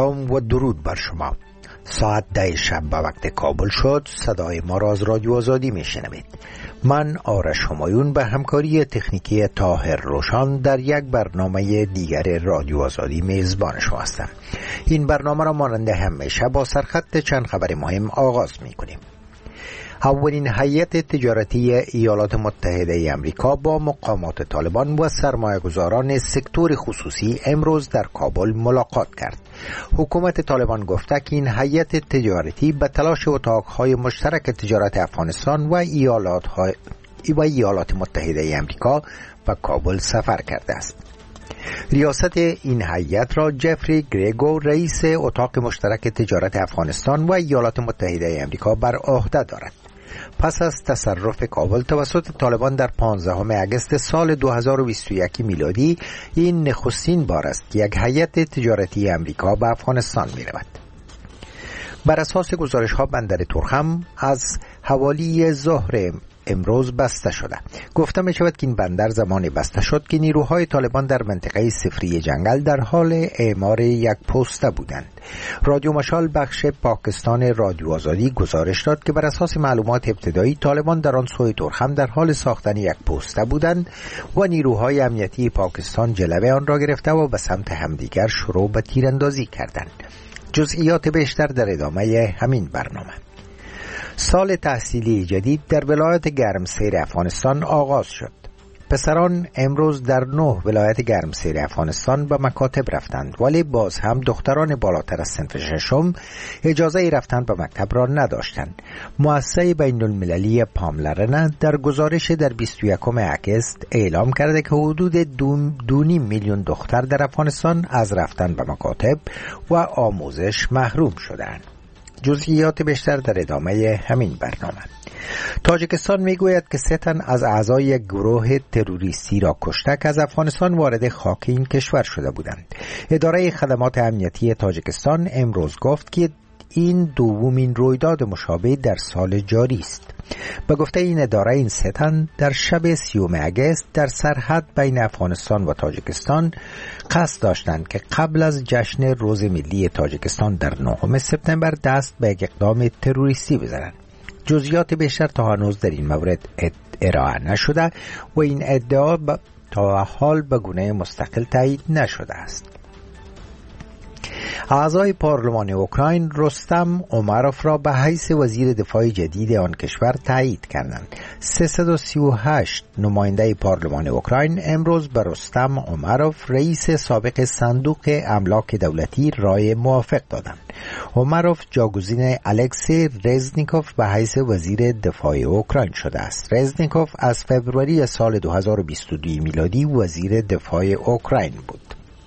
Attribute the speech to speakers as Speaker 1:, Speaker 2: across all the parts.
Speaker 1: سلام و درود بر شما. ساعت 10 شب به وقت کابل شد. صدای ما را از رادیو آزادی میشنوید. من آرش همایون به همکاری تکنیکی طاهر روشان در یک برنامه دیگر رادیو آزادی میزبان شما هستم. این برنامه را مانند همیشه با سرخط چند خبر مهم آغاز میکنیم. اولین هیئت تجارتی ایالات متحده آمریکا با مقامات طالبان و سرمایه‌گذاران سکتور خصوصی امروز در کابل ملاقات کرد. حکومت طالبان گفته که این هیئت تجارتی به تلاش اتاقهای مشترک تجارت افغانستان و ایالات متحده آمریکا به کابل سفر کرده است. ریاست این هیئت را جفری گریگو رئیس اتاق مشترک تجارت افغانستان و ایالات متحده آمریکا بر عهده دارد. پس از تصرف کابل توسط طالبان در 15 اگست سال 2021 میلادی، این نخستین بار است که یک هیئت تجارتی آمریکا به افغانستان می رود. بر اساس گزارش ها بندر تورخم از حوالی ظهر امروز بسته شده. گفته می شود که این بندر زمان بسته شد که نیروهای طالبان در منطقه صفری جنگل در حال اعمار یک پوسته بودند. رادیو مشال بخش پاکستان رادیو آزادی گزارش داد که بر اساس معلومات ابتدایی طالبان در آن سوی تورخم در حال ساختن یک پوسته بودند و نیروهای امنیتی پاکستان جلوه آن را گرفته و به سمت همدیگر شروع به تیراندازی کردند. جزئیات بیشتر در ادامه همین برنامه. سال تحصیلی جدید در ولایت گرمسیر افغانستان آغاز شد. پسران امروز در 9 ولایت گرمسیر افغانستان به مکاتب رفتند، ولی باز هم دختران بالاتر از صنف ششم اجازه رفتن به مکتب را نداشتند. مؤسسه بین المللی پاملرنه در گزارش در 21 اگست اعلام کرده که حدود 2.5 میلیون دختر در افغانستان از رفتن به مکاتب و آموزش محروم شدند. جزئیات بیشتر در ادامه همین برنامه. تاجیکستان میگوید که 3 تن از اعضای یک گروه تروریستی را کشته که از افغانستان وارد خاک این کشور شده بودند. اداره خدمات امنیتی تاجیکستان امروز گفت که این دومین رویداد مشابه در سال جاری است. به گفته این اداره، این 3 تن در شب 30 اگست در سرحد بین افغانستان و تاجیکستان قصد داشتند که قبل از جشن روز ملی تاجیکستان در 9 سپتامبر دست به یک اقدام تروریستی بزنند. جزئیات بیشتر تا هنوز در این مورد ارائه نشده و این ادعا تا حال به گونه مستقل تایید نشده است. اعضای پارلمان اوکراین رستم امروف را به حیث وزیر دفاع جدید آن کشور تایید کردند. 338 نماینده پارلمان اوکراین امروز به رستم امروف رئیس سابق صندوق املاک دولتی رای موافق دادند. امروف جاگزین الکسی رزنیکوف به حیث وزیر دفاع اوکراین شده است. رزنیکوف از فوریه سال 2022 میلادی وزیر دفاع اوکراین بود.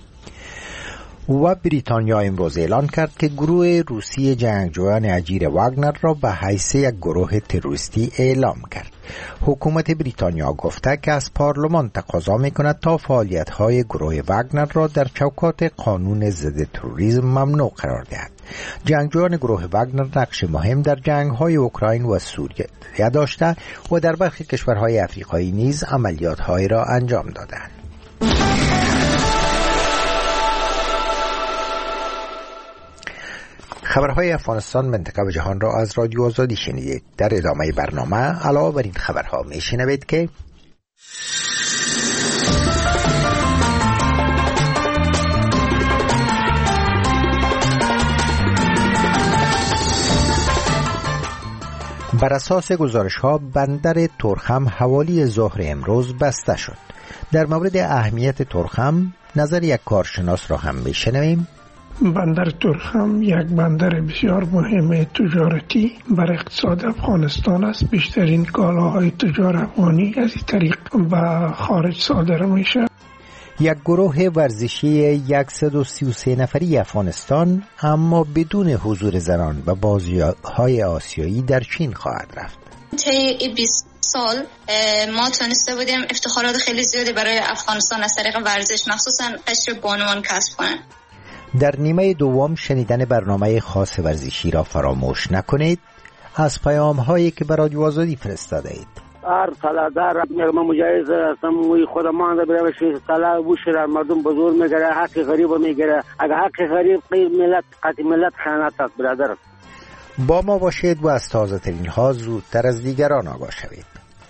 Speaker 1: و بریتانیا امروز اعلان کرد که گروه روسی جنگجویان اجیر واگنر را به حیث یک گروه تروریستی اعلام کرد. حکومت بریتانیا گفته که از پارلمان تقاضا می‌کند تا فعالیت‌های گروه واگنر را در چوکات قانون ضد تروریسم ممنوع قرار دهد. جنگجویان گروه واگنر نقش مهم در جنگ‌های اوکراین و سوریه داشته و در برخی کشورهای افریقایی نیز عملیات‌هایی را انجام دادند. خبرهای افغانستان، منطقه و جهان را از رادیو آزادی شنیدید. در ادامه برنامه علاوه بر این خبرها میشنوید که بر اساس گزارش ها بندر تورخم حوالی ظهر امروز بسته شد. در مورد اهمیت تورخم نظر یک کارشناس را هم میشنویم.
Speaker 2: بندر تورخم یک بندر بسیار مهم تجارتی بر اقتصاد افغانستان است. بیشترین کالاهای تجار افغانی از این طریق به خارج صادر میشه.
Speaker 1: یک گروه ورزشی 133 نفری افغانستان اما بدون حضور زنان به بازی‌های آسیایی در چین خواهد رفت.
Speaker 3: طی 20 سال ما تونسته بودیم افتخارات خیلی زیادی برای افغانستان از طریق ورزش، مخصوصا قشر بانوان کسب کنیم.
Speaker 1: در نیمه دوم شنیدن برنامه خاص ورزشی را فراموش نکنید. از پیام هایی که به رادیو آزادی فرستاده اید.
Speaker 4: هر طلادار ما مجاز هستم و خودمان را برای طلا بوشر مردم بزرگ میگیره، حق غریب میگیره. اگر حق غریب ملت قطع ملت خیانت است برادر.
Speaker 1: با ما باشید و از تازه ترین ها زودتر از دیگران آگاه شوید.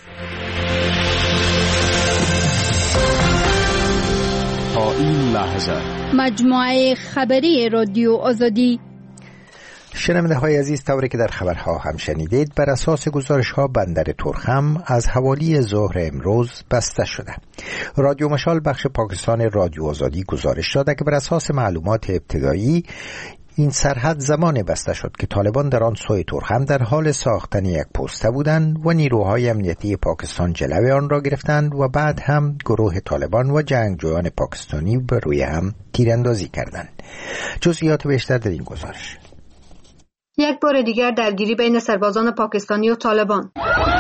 Speaker 5: تا این لحظه
Speaker 6: مجموعه خبری رادیو آزادی.
Speaker 1: شنونده های عزیز، طوری که در خبرها هم شنیدید، بر اساس گزارش ها بندر ترخم از حوالی ظهر امروز بسته شده. رادیو مشال بخش پاکستان رادیو آزادی گزارش داده که بر اساس معلومات ابتدایی این سرحد زمان بسته شد که طالبان در آن سوی ترخم در حال ساختن یک پوسته بودند و نیروهای امنیتی پاکستان جلوه آن را گرفتند و بعد هم گروه طالبان و جنگجویان پاکستانی بر روی هم تیراندازی کردند. جزئیات بیشتر در این گزارش.
Speaker 7: یک بار دیگر درگیری بین سربازان پاکستانی و طالبان.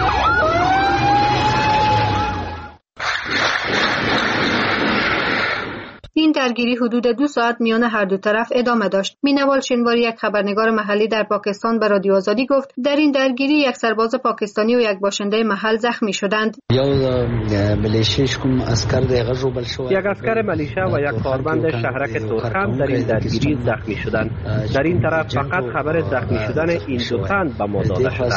Speaker 7: این درگیری حدود 2 ساعت میان هر دو طرف ادامه داشت. مینوال شنواری، یک خبرنگار محلی در پاکستان، به رادیو آزادی گفت در این درگیری یک سرباز پاکستانی و یک باشنده محل زخمی شدند.
Speaker 8: یک اسکر ملیشه و یک کارمند شهرک ترخم در این درگیری زخمی شدند. در این طرف فقط خبر زخمی شدن این دو تن به ما داده شده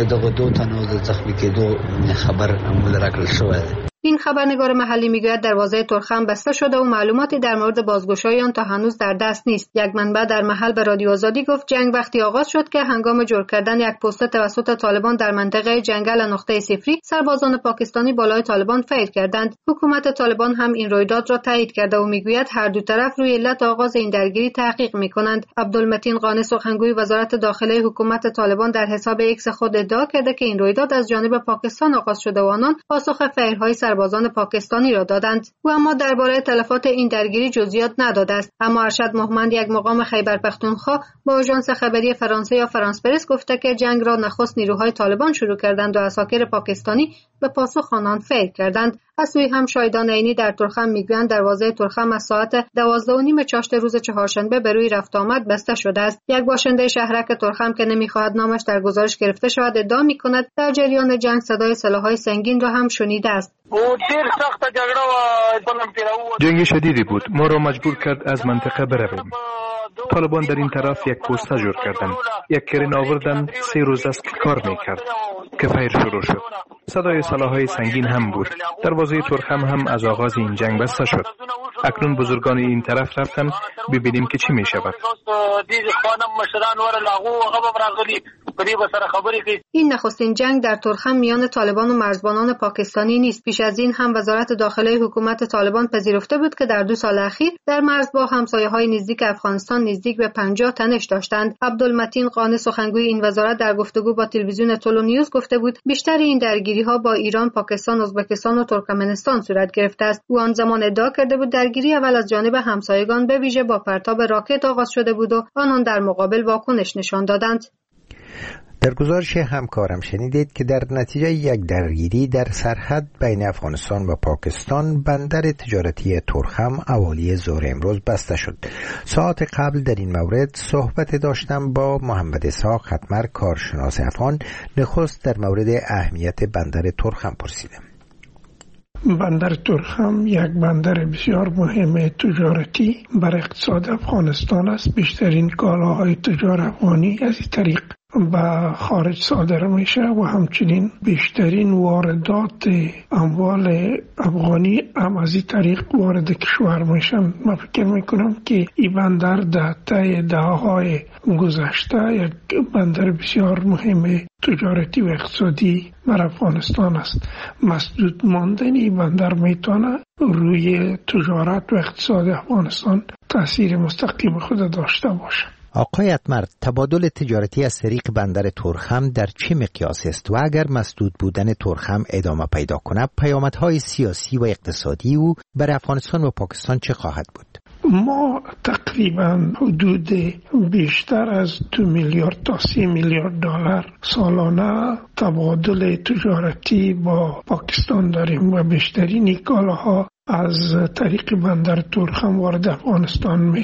Speaker 8: است. این خبرنگار محلی میگوید دروازه ترخم بسته شده و معلوماتی در مورد بازگشایی آن تا هنوز در دست نیست. یک منبع در محل به رادیو آزادی گفت جنگ وقتی آغاز شد که هنگام جور کردن یک پست توسط طالبان در منطقه جنگل نقطه صفری، سربازان پاکستانی بالای طالبان فیر کردند. حکومت طالبان هم این رویداد را تایید کرده و میگوید هر دو طرف روی علت آغاز این درگیری تحقیق میکنند. عبدالمتین قانی، سخنگوی وزارت داخله حکومت طالبان، در حساب ایکس خود ادعا کرده که این رویداد از جانب پاکستان آغاز شده و آنان پاسخ فیرهای سربازان پاکستانی را دادند. او اما درباره تلفات این درگیری جزئیات نداده است. اما ارشد محمد، یک مقام خیبر پختونخوا، با آژانس خبری فرانسه یا فرانس پرس گفته که جنگ را نخست نیروهای طالبان شروع کردند و عساکر پاکستانی به پاسخ آنان فیر کردند. از سوی هم شاهدان عینی در ترخم میگویند دروازه ترخم از ساعت 12:30 چاشت روز چهارشنبه به روی رفت آمد بسته شده است. یک باشنده شهرک ترخم که نمیخواهد نامش در گزارش گرفته شود ادعا میکند در جریان جنگ صدای سلاح‌های سنگین را هم شنیده است.
Speaker 9: جنگ شدیدی بود، ما را مجبور کرد از منطقه برویم. طالبان در این طرف یک پوسته جور کردند، یک کرین آوردن، 3 روز است که کار میکرد که فیر شروع شد. صدای سلاح‌های سنگین هم بود. دروازه ترخم هم از آغاز این جنگ بسته شد. اکنون بزرگان این طرف رفتن ببینیم که چی می شود.
Speaker 7: این نخستین جنگ در ترخم میان طالبان و مرزبانان پاکستانی نیست. پیش از این هم وزارت داخله حکومت طالبان پذیرفته بود که در 2 سال اخیر در مرز با همسایه‌های نزدیک افغانستان نزدیک به 50 تنش داشتند. عبدالمتین قانی، سخنگوی این وزارت، در گفتگو با تلویزیون تولو نیوز گفته بود بیشتر این درگیری‌ها با ایران، پاکستان، ازبکستان و ترکمنستان صورت گرفته است. او آن زمان ادعا کرده بود درگیری اول از جانب همسایگان به ویژه با پرتاب راکت آغاز شده بود و آنان در مقابل واکنش نشان دادند.
Speaker 1: در گزارش همکارم شنیدید که در نتیجه یک درگیری در سرحد بین افغانستان و پاکستان بندر تجارتی ترخم حوالی ظهر امروز بسته شد. ساعت قبل در این مورد صحبت داشتم با محمد اسحاق ختمر، کارشناس افغان. نخست در مورد اهمیت بندر ترخم پرسیدم.
Speaker 2: بندر ترخم یک بندر بسیار مهم تجارتی بر اقتصاد افغانستان است. بیشترین کالاهای تجار افغانی از این طریق به خارج صادر میشه و همچنین بیشترین واردات اموال افغانی هم از این طریق وارد کشور میشن. من فکر میکنم که این بندر در طی دهه‌های گذشته یک بندر بسیار مهم تجارتی و اقتصادی بر افغانستان است. مسدود ماندن این بندر میتونه روی تجارت و اقتصاد افغانستان تاثیر مستقیم خود داشته باشه.
Speaker 1: آقای اتمر، تبادل تجارتی از طریق بندر ترخم در چه مقیاس است و اگر مسدود بودن ترخم ادامه پیدا کنه پیامدهای سیاسی و اقتصادی او بر افغانستان و پاکستان چه خواهد بود؟
Speaker 2: ما تقریبا حدود بیشتر از 2 میلیارد تا 3 میلیارد دلار سالانه تبادل تجارتی با پاکستان داریم و بیشترین کالاها از طریق بندر ترخم وارد افغانستان میشه.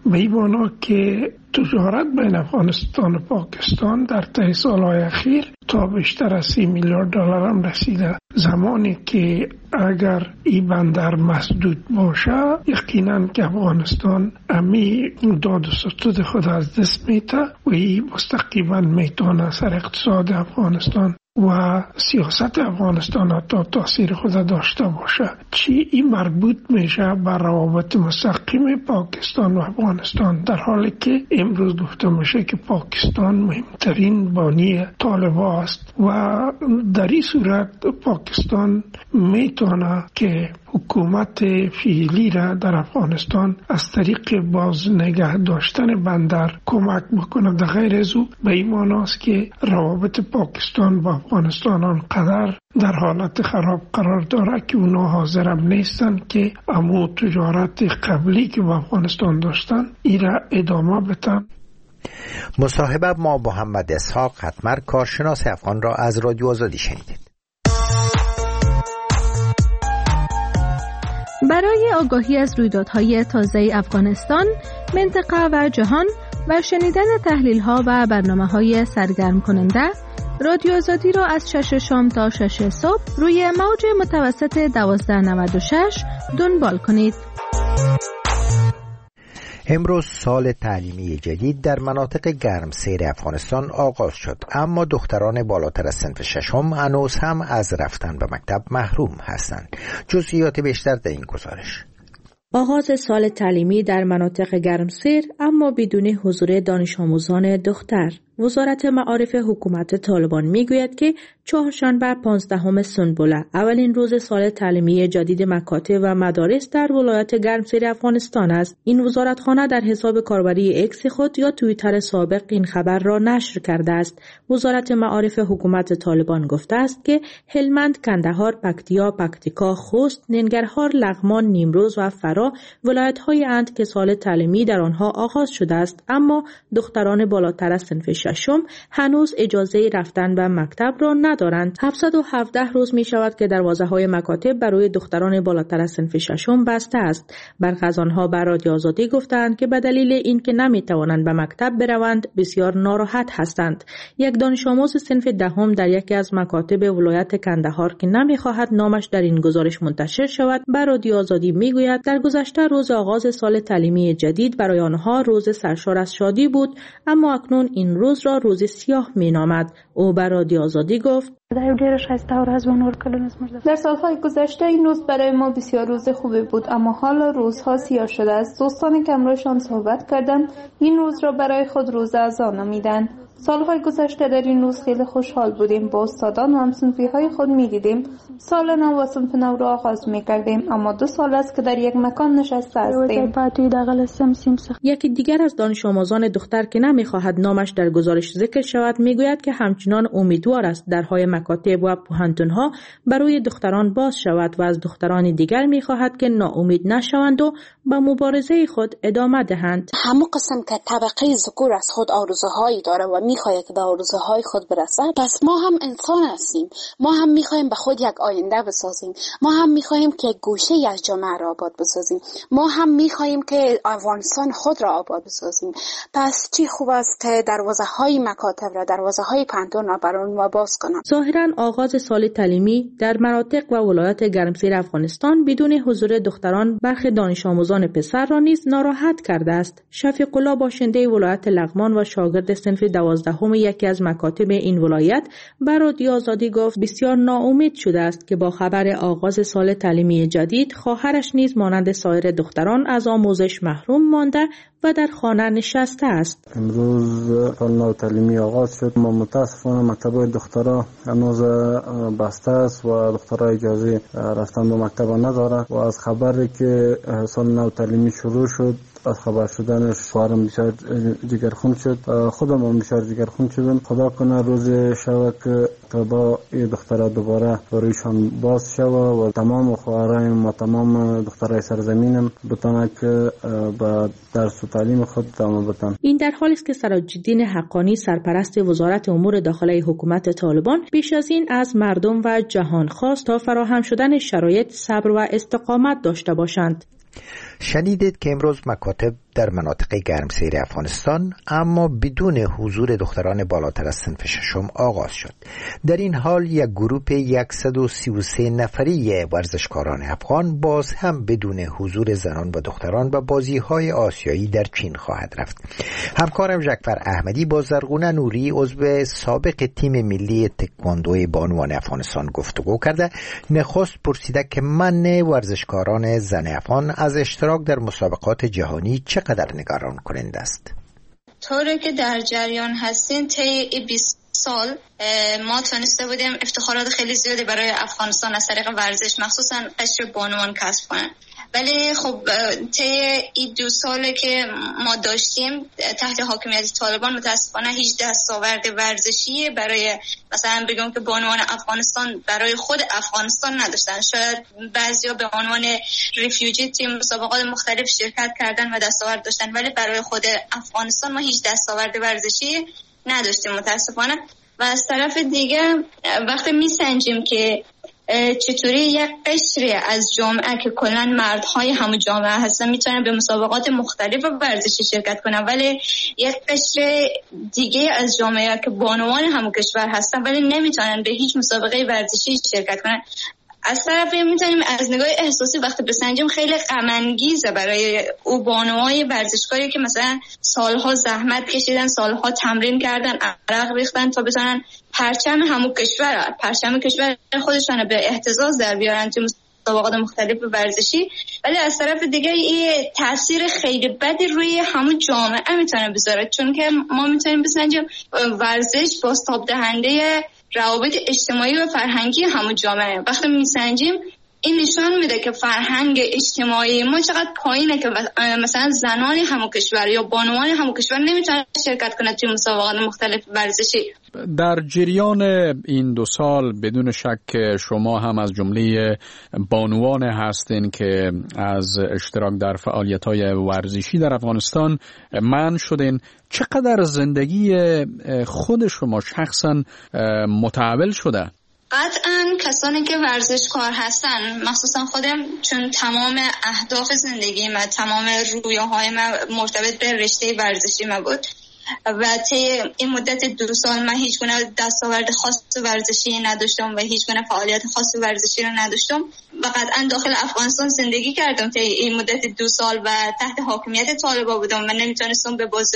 Speaker 2: به این معنا که تجارت بین افغانستان و پاکستان در طی سالهای اخیر تا بیشتر از 30 میلیارد دلار هم رسیده. زمانی که اگر این بندر مسدود باشه یقینا که افغانستان امی داد و ستود خود از دست میته و این مستقیما میتونه سر اقتصاد افغانستان و سیاست افغانستان حتی تاثیر خود داشته باشه. چی این مربوط میشه بر روابط مستقیم پاکستان و افغانستان، در حالی که امروز گفته میشه که پاکستان مهمترین بانی طالبان است و در این صورت پاکستان میتونه که حکومت فعلی را در افغانستان از طریق باز نگه داشتن بندر کمک بکنه. در غیر از او به این معناست که روابط پاکستان با افغانستان آنقدر در حالت خراب قرار داره که اونا حاضرم نیستن که امو تجارت قبلی که با افغانستان داشتن ای را ادامه بدن.
Speaker 1: مصاحبه ما محمد اسحاق حتمر، کارشناس افغان، را از رادیو آزادی شنیدید.
Speaker 8: برای آگاهی از رویدادهای تازه افغانستان، منطقه و جهان و شنیدن تحلیل‌ها و برنامه‌های سرگرم کننده، رادیو آزادی را از 6 شام تا 6 صبح روی موج متوسط 1296 دنبال کنید.
Speaker 1: امروز سال تعلیمی جدید در مناطق گرمسیر افغانستان آغاز شد، اما دختران بالاتر از صنف ششم هنوز هم از رفتن به مکتب محروم هستند. جزئیات بیشتر در این گزارش.
Speaker 10: آغاز سال تعلیمی در مناطق گرمسیر اما بدون حضور دانش آموزان دختر. وزارت معارف حکومت طالبان میگوید که چهارشنبه 15 سنبله اولین روز سال تعلیمی جدید مکاتب و مدارس در ولایت گرمسیر افغانستان است. این وزارتخانه در حساب کاربری اکس خود یا توییتر سابق این خبر را نشر کرده است. وزارت معارف حکومت طالبان گفته است که هلمند، کندهار، پکتیا، پکتیکا، خوست، ننگرهار، لغمان، نیمروز و فرا ولایت‌هایی اند که سال تعلیمی در آنها آغاز شده است، اما دختران بالاتر از صنف ششم هنوز اجازه رفتن به مکتب را ندارند. 717 روز می شود که دروازه‌های مکاتب برای دختران بالاتر از صنف ششم بسته است. برخی از آنها به رادیو آزادی گفتند که به دلیل اینکه نمی توانند به مکتب بروند بسیار ناراحت هستند. یک دانش آموز صنف دهم در یکی از مکاتب ولایت کندهار که نمی خواهد نامش در این گزارش منتشر شود به رادیو آزادی می گوید در گذشته روز آغاز سال تعلیمی جدید برای آنها روز سرشار از شادی بود، اما اکنون این روز را روز سیاه می نامد. او به رادیو آزادی گفت
Speaker 11: در سالهای گذشته این روز برای ما بسیار روز خوبی بود، اما حالا روزها سیاه شده است. دوستانی که همراهشان صحبت کردند این روز را برای خود روز عزا نامیدند. سالهای گذشته در این روز خیلی خوشحال بودیم، با استادان و همصنفی‌های خود می‌دیدیم. سال نو و صنف نو را آغاز می‌کردیم، اما 2 سال است که در یک مکان نشسته هستیم.
Speaker 10: یکی دیگر از دانش آموزان دختر که نمی‌خواهد نامش در گزارش ذکر شود می‌گوید که همچنان امیدوار است درهای مکاتب و پوهنتون‌ها برای دختران باز شود و از دختران دیگر می‌خواهد که ناامید نشوند و به مبارزه خود ادامه دهند.
Speaker 12: همون قسم که طبقه ذکور از خود آرزوهایی داره و میخواد که به آرزوهای خود برسه، پس ما هم انسان هستیم، ما هم میخوایم به خود یک آینده بسازیم، ما هم میخوایم که گوشه از جامعه را آباد بسازیم، ما هم میخوایم که افغانستان خود را آباد بسازیم. پس چی خوب است که دروازه‌های مکاتب را، دروازه‌های پوهنتون را برای ما باز کنند.
Speaker 10: ظاهراً آغاز سال تعلیمی در مناطق و ولایت گرمسیر افغانستان بدون حضور دختران برخی دانش آموزان پسر را نیز ناراحت کرده است. شفیق الله باشنده ولایت لغمان و شاگرد صنف 12 یکی از مکاتب این ولایت به رادیو آزادی گفت بسیار ناامید شده است که با خبر آغاز سال تعلیمی جدید خواهرش نیز مانند سایر دختران از آموزش محروم مانده و در خانه نشسته است.
Speaker 13: امروز سال نو تعلیمی آغاز شد، ما متاسفانه مکتب دخترها هنوز بسته است و دخترها اجازه رفتن به مکتب نداره و از خبری که سال نو تعلیمی شروع شد، از خبر شدنش شوهرم بسیار جگرخون شد، خودم هم بسیار جگرخون شدم. خدا کنه روز شود که با این دخترها دوباره رویشان باز شود و تمام خواهرایم و تمام دخترای سرزمینم بتونه که با درس و تعلیم خود ادامه بدن.
Speaker 10: این در حالی است که سراج‌الدین حقانی سرپرست وزارت امور داخلی حکومت طالبان پیش از این از مردم و جهان خواست تا فراهم شدن شرایط صبر و استقامت داشته باشند.
Speaker 1: شنیدید که امروز مکاتب در مناطق گرمسیر افغانستان اما بدون حضور دختران بالاتر از صنف ششم آغاز شد. در این حال یک گروه 133 نفری ورزشکاران افغان باز هم بدون حضور زنان و دختران و بازی‌های آسیایی در چین خواهد رفت. همکارم ژکفر احمدی با زرغونه نوری عضو سابق تیم ملی تکواندو بانوان افغانستان گفتگو کرده. نخست پرسیده که منع ورزشکاران زن افغان از اشتراک در مسابقات جهانی چقدر نگران کننده است؟
Speaker 3: طوری که در جریان هستین طی 20 سال ما تونسته بودیم افتخارات خیلی زیادی برای افغانستان از طریق ورزش مخصوصا قشر بانوان کسب کنیم. ولی خب طی این 2 ساله که ما داشتیم تحت حاکمیت طالبان متاسفانه هیچ دستاورد ورزشی برای مثلا بگم که بانوان افغانستان برای خود افغانستان نداشتن. شاید بعضیا به عنوان ریفیوجی تیم مسابقات مختلف شرکت کردن و دستاورد داشتن، ولی برای خود افغانستان ما هیچ دستاورد ورزشی نداشتیم متاسفانه. و از طرف دیگه وقتی میسنجیم که چطوری یک قشری از جامعه که کلا مردهای همون جامعه هستن میتونن به مسابقات مختلف ورزشی شرکت کنن، ولی یک قشر دیگه از جامعه که بانوان همون کشور هستن ولی نمیتونن به هیچ مسابقه ورزشی شرکت کنن. از طرفی میتونیم از نگاه احساسی وقتی بسنجیم خیلی غم انگیزه برای او بانوهای ورزشکاری که مثلا سالها زحمت کشیدن، سالها تمرین کردن، عرق ریختن تا بتونن پرچم همون کشور خودشان به احتزاز در بیارن تو مسابقات مختلف ورزشی. ولی از طرف دیگه این تاثیر خیلی بدی روی همون جامعه میتونه بذاره، چون که ما میتونیم بسنجیم ورزش بازتاب دهنده روابط اجتماعی و فرهنگی همون جامعه. وقتی میسنجیم این نشان میده که فرهنگ اجتماعی ما چقدر پایینه که مثلا زنان همون کشور یا بانوان همون کشور نمیتونن شرکت کنند توی مسابقات مختلف ورزشی.
Speaker 14: در جریان این 2 سال بدون شک شما هم از جمله بانوان هستین که از اشتراک در فعالیت‌های ورزشی در افغانستان منع شدین. چقدر زندگی خود شما شخصا متحول شده؟
Speaker 3: قطعاً کسانی که ورزشکار هستن مخصوصا خودم، چون تمام اهداف زندگی من، تمام رویاهای من مرتبط به رشته ورزشی من بود و طی این مدت 2 سال من هیچ گونه دستاورد خاص ورزشی نداشتم و هیچ گونه فعالیت خاص ورزشی رو نداشتم و قطعا داخل افغانستان زندگی کردم طی این مدت 2 سال و تحت حاکمیت طالبان بودم و نمیتونستم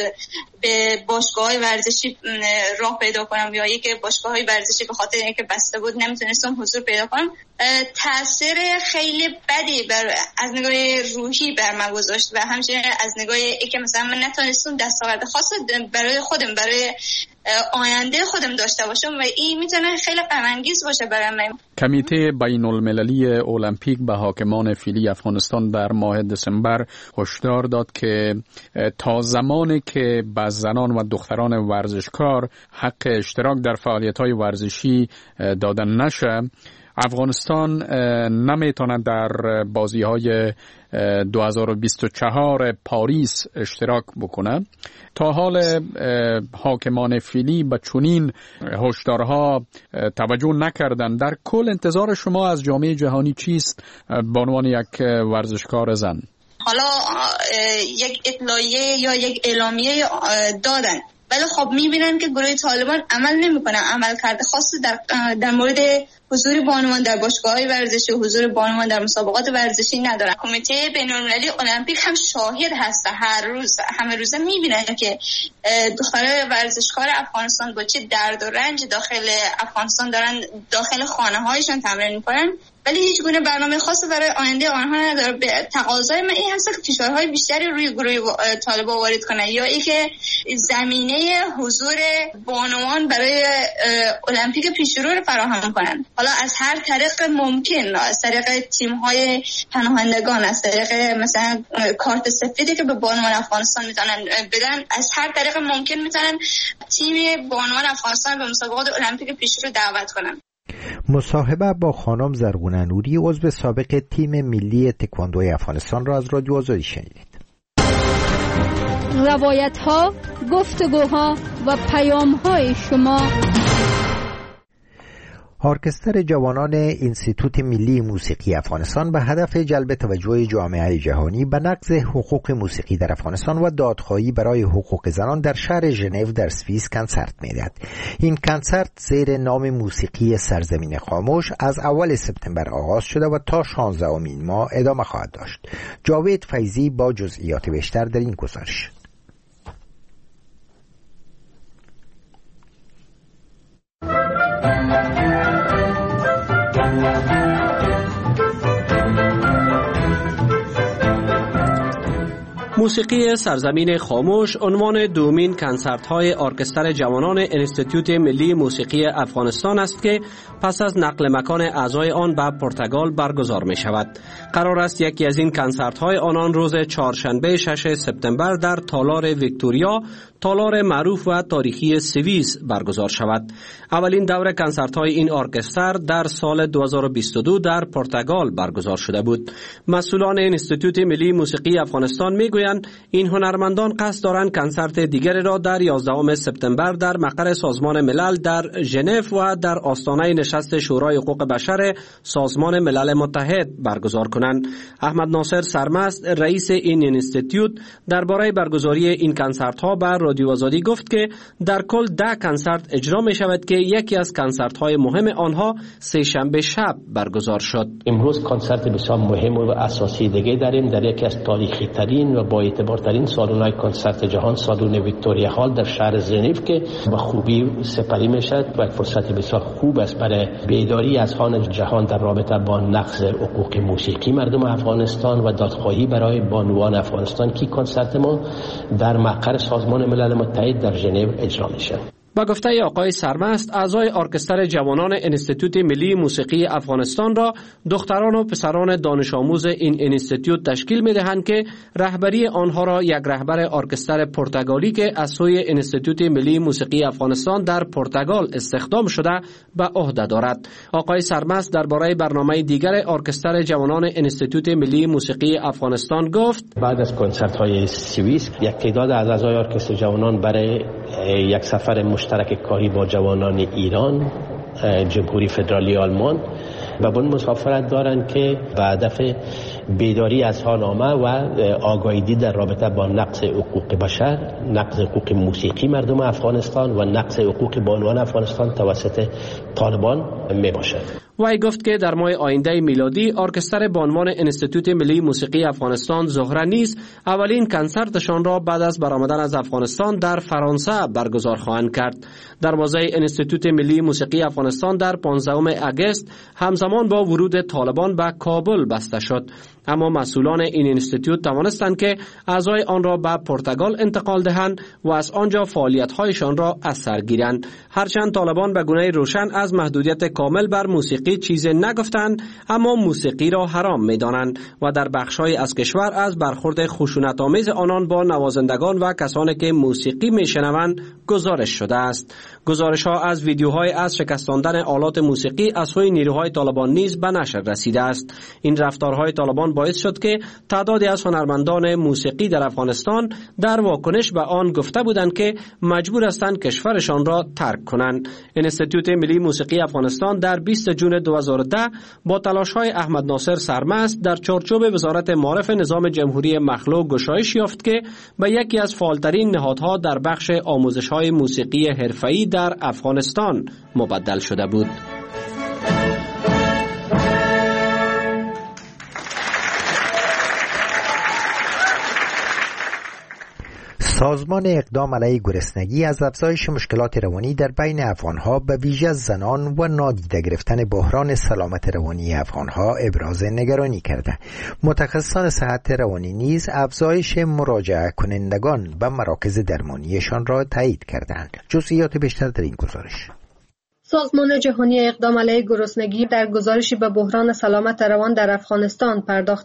Speaker 3: به باشگاه‌های ورزشی راه پیدا کنم یا یک باشگاه‌های ورزشی به خاطر اینکه بسته بود نمیتونستم حضور پیدا کنم. تاثیر خیلی بدی از نگاه روحی بر من گذاشت و همچنین از نگاه اینکه مثلا من نتونستم دستاورد خاص برای خودم، برای آینده خودم داشته باشم و این میتونه خیلی غم انگیز باشه برای من.
Speaker 14: کمیته بین المللی المپیک به حاکمان فعلی افغانستان در ماه دسامبر هشدار داد که تا زمانی که به زنان و دختران ورزشکار حق اشتراک در فعالیت‌های ورزشی دادن نشه، افغانستان نمیتونه در بازی‌های 2024 پاریس اشتراک بکنه. تا حال حاکمان فعلی به چنین هشدارها توجه نکردن. در کل انتظار شما از جامعه جهانی چیست به عنوان یک ورزشکار زن؟
Speaker 3: حالا یک اطلاعیه یا یک اعلامیه دادن، ولی خب میبینن که گروه طالبان عمل نمیکنه، عمل کرده خاصی در مورد حضور بانوان در باشگاه‌های ورزشی و حضور بانوان در مسابقات ورزشی ندارن. کمیته بین‌المللی المپیک هم شاهد هست، هر روز همه روزه میبینن که دخترای ورزشکار افغانستان با چه درد و رنج داخل افغانستان دارن داخل خانه‌هایشون تمرین میکنن، ولی هیچ گونه برنامه خاصی برای آینده آنها نداره. به تقاضای من این هست که کشورهای بیشتری روی گروه طالبان وارد کنن یا اینکه زمینه حضور بانوان برای المپیک پیشرو رو فراهم کنن. حالا از هر طریق ممکن، از طریق تیم‌های پناهندگان، از طریق مثلا کارت سفیدی که به بانوان افغانستان میتونن بدن، از هر طریق ممکن میتونن تیم بانوان افغانستان به مسابقات المپیک پیشرو دعوت کنن.
Speaker 1: مصاحبه با خانم زرغونه نوری عضو سابق تیم ملی تکواندوی افغانستان را از رادیو آزادی شنیدید.
Speaker 6: روایت‌ها، گفتگوها و پیام‌های شما.
Speaker 1: ارکستر جوانان انستیتوت ملی موسیقی افغانستان به هدف جلب توجه جامعه جهانی به نقض حقوق موسیقی در افغانستان و دادخواهی برای حقوق زنان در شهر ژنو در سوئیس کنسرت می‌دهد. این کنسرت زیر نام موسیقی سرزمین خاموش از اول سپتامبر آغاز شده و تا 16 ماه ادامه خواهد داشت. جاوید فیضی با جزئیات بیشتر در این گزارش.
Speaker 15: موسیقی سرزمین خاموش عنوان دومین کنسرت‌های ارکستر جوانان انستیتوت ملی موسیقی افغانستان است که پس از نقل مکان اعضای آن به پرتغال برگزار می شود. قرار است یکی از این کنسرت‌های آنان روز چهارشنبه 6 سپتامبر در تالار ویکتوریا، تالار معروف و تاریخی سوئیس برگزار شود. اولین دوره کنسرت‌های این ارکستر در سال 2022 در پرتغال برگزار شده بود. مسئولان انستیتوت ملی موسیقی افغانستان میگویند این هنرمندان قصد دارند کنسرت دیگری را در 11 سپتامبر در مقر سازمان ملل در ژنو و در آستانه نشست شورای حقوق بشر سازمان ملل متحد برگزار کنند. احمد ناصر سرمست رئیس این انستیتوت درباره برگزاری این کنسرت‌ها به رادیو آزادی گفت که در کل 10 کنسرت اجرا می شود که یکی از کنسرت‌های مهم آنها سه شنبه شب برگزار شد.
Speaker 16: امروز کنسرت بسیار مهم و اساسی دیگه داریم در یکی از تاریخی ترین و با اعتبار ترین سالن‌های کنسرت جهان، سالن ویکتوریا هال در شهر ژنو که به خوبی سپری میشد و فرصت بسیار خوب است برای بیداری اذهان جهان در رابطه با نقض حقوق موسیقی مردم افغانستان و دادخواهی برای بانوان افغانستان که کنسرت ما در مقر سازمان ملل متحد در ژنو اجرا میشه.
Speaker 15: با گفته آقای سرمست، اعضای ارکستر جوانان انستیتوت ملی موسیقی افغانستان را دختران و پسران دانش آموز این انستیتوت تشکیل می‌دهند که رهبری آنها را یک رهبر ارکستر پرتغالی که از سوی انستیتوت ملی موسیقی افغانستان در پرتغال استخدام شده به عهده دارد. آقای سرمست درباره برنامه دیگر ارکستر جوانان انستیتوت ملی موسیقی افغانستان گفت:
Speaker 16: بعد از کنسرت‌های سوئیس یک تعداد از اعضای ارکستر جوانان برای یک سفر مشترک کاری با جوانان ایران، جمهوری فدرالی آلمان و با مسافرت دارند که به هدف بیداری اذهان عامه و آگاهی در رابطه با نقض حقوق بشر، نقض حقوق موسیقی مردم افغانستان و نقض حقوق بانوان افغانستان توسط طالبان می باشد.
Speaker 15: وی گفت که در ماه آینده میلادی ارکستر بانوان انستیتوت ملی موسیقی افغانستان زهره نیز اولین کنسرتشان را بعد از برآمدن از افغانستان در فرانسه برگزار خواهند کرد. دروازه انستیتوت ملی موسیقی افغانستان در 15 آگوست همزمان با ورود طالبان به کابل بسته شد، اما مسئولان این انستیتوت توانستند که اعضای آن را به پرتغال انتقال دهند و از آنجا فعالیت‌هایشان را از سر گیرند. هرچند طالبان به گونه روشن از محدودیت کامل بر موسیقی چیزی نگفتند، اما موسیقی را حرام می‌دانند و در بخش‌های از کشور از برخورد خشونت‌آمیز آنان با نوازندگان و کسانی که موسیقی می‌شنوند گزارش شده است. گزارش‌ها از ویدیوهای از شکستاندن آلات موسیقی از سوی نیروهای طالبان نیز به نشر رسیده است. این رفتارهای طالبان باعث شد که تعدادی از هنرمندان موسیقی در افغانستان در واکنش به آن گفته بودند که مجبور هستند کشورشان را ترک کنند. انستیتوت ملی موسیقی افغانستان در 20 جون 2010 با تلاش‌های احمد ناصر سرمست در چارچوب وزارت معارف نظام جمهوری مخلوع گشایش یافت که به یکی از فعالترین نهادها در بخش آموزش‌های موسیقی حرفه‌ای در افغانستان مبدل شده بود.
Speaker 1: سازمان اقدام علیه گرسنگی از افزایش مشکلات روانی در بین افغانها به ویژه زنان و نادیده گرفتن بحران سلامت روانی افغانها ابراز نگرانی کرده. متخصصان صحت روانی نیز افزایش مراجعه کنندگان به مراکز درمانیشان را تایید کردند. جزئیات بیشتر در این گزارش.
Speaker 7: سازمان جهانی اقدام علیه گرسنگی در گزارشی به بحران سلامت روان در افغانستان پرداخته است.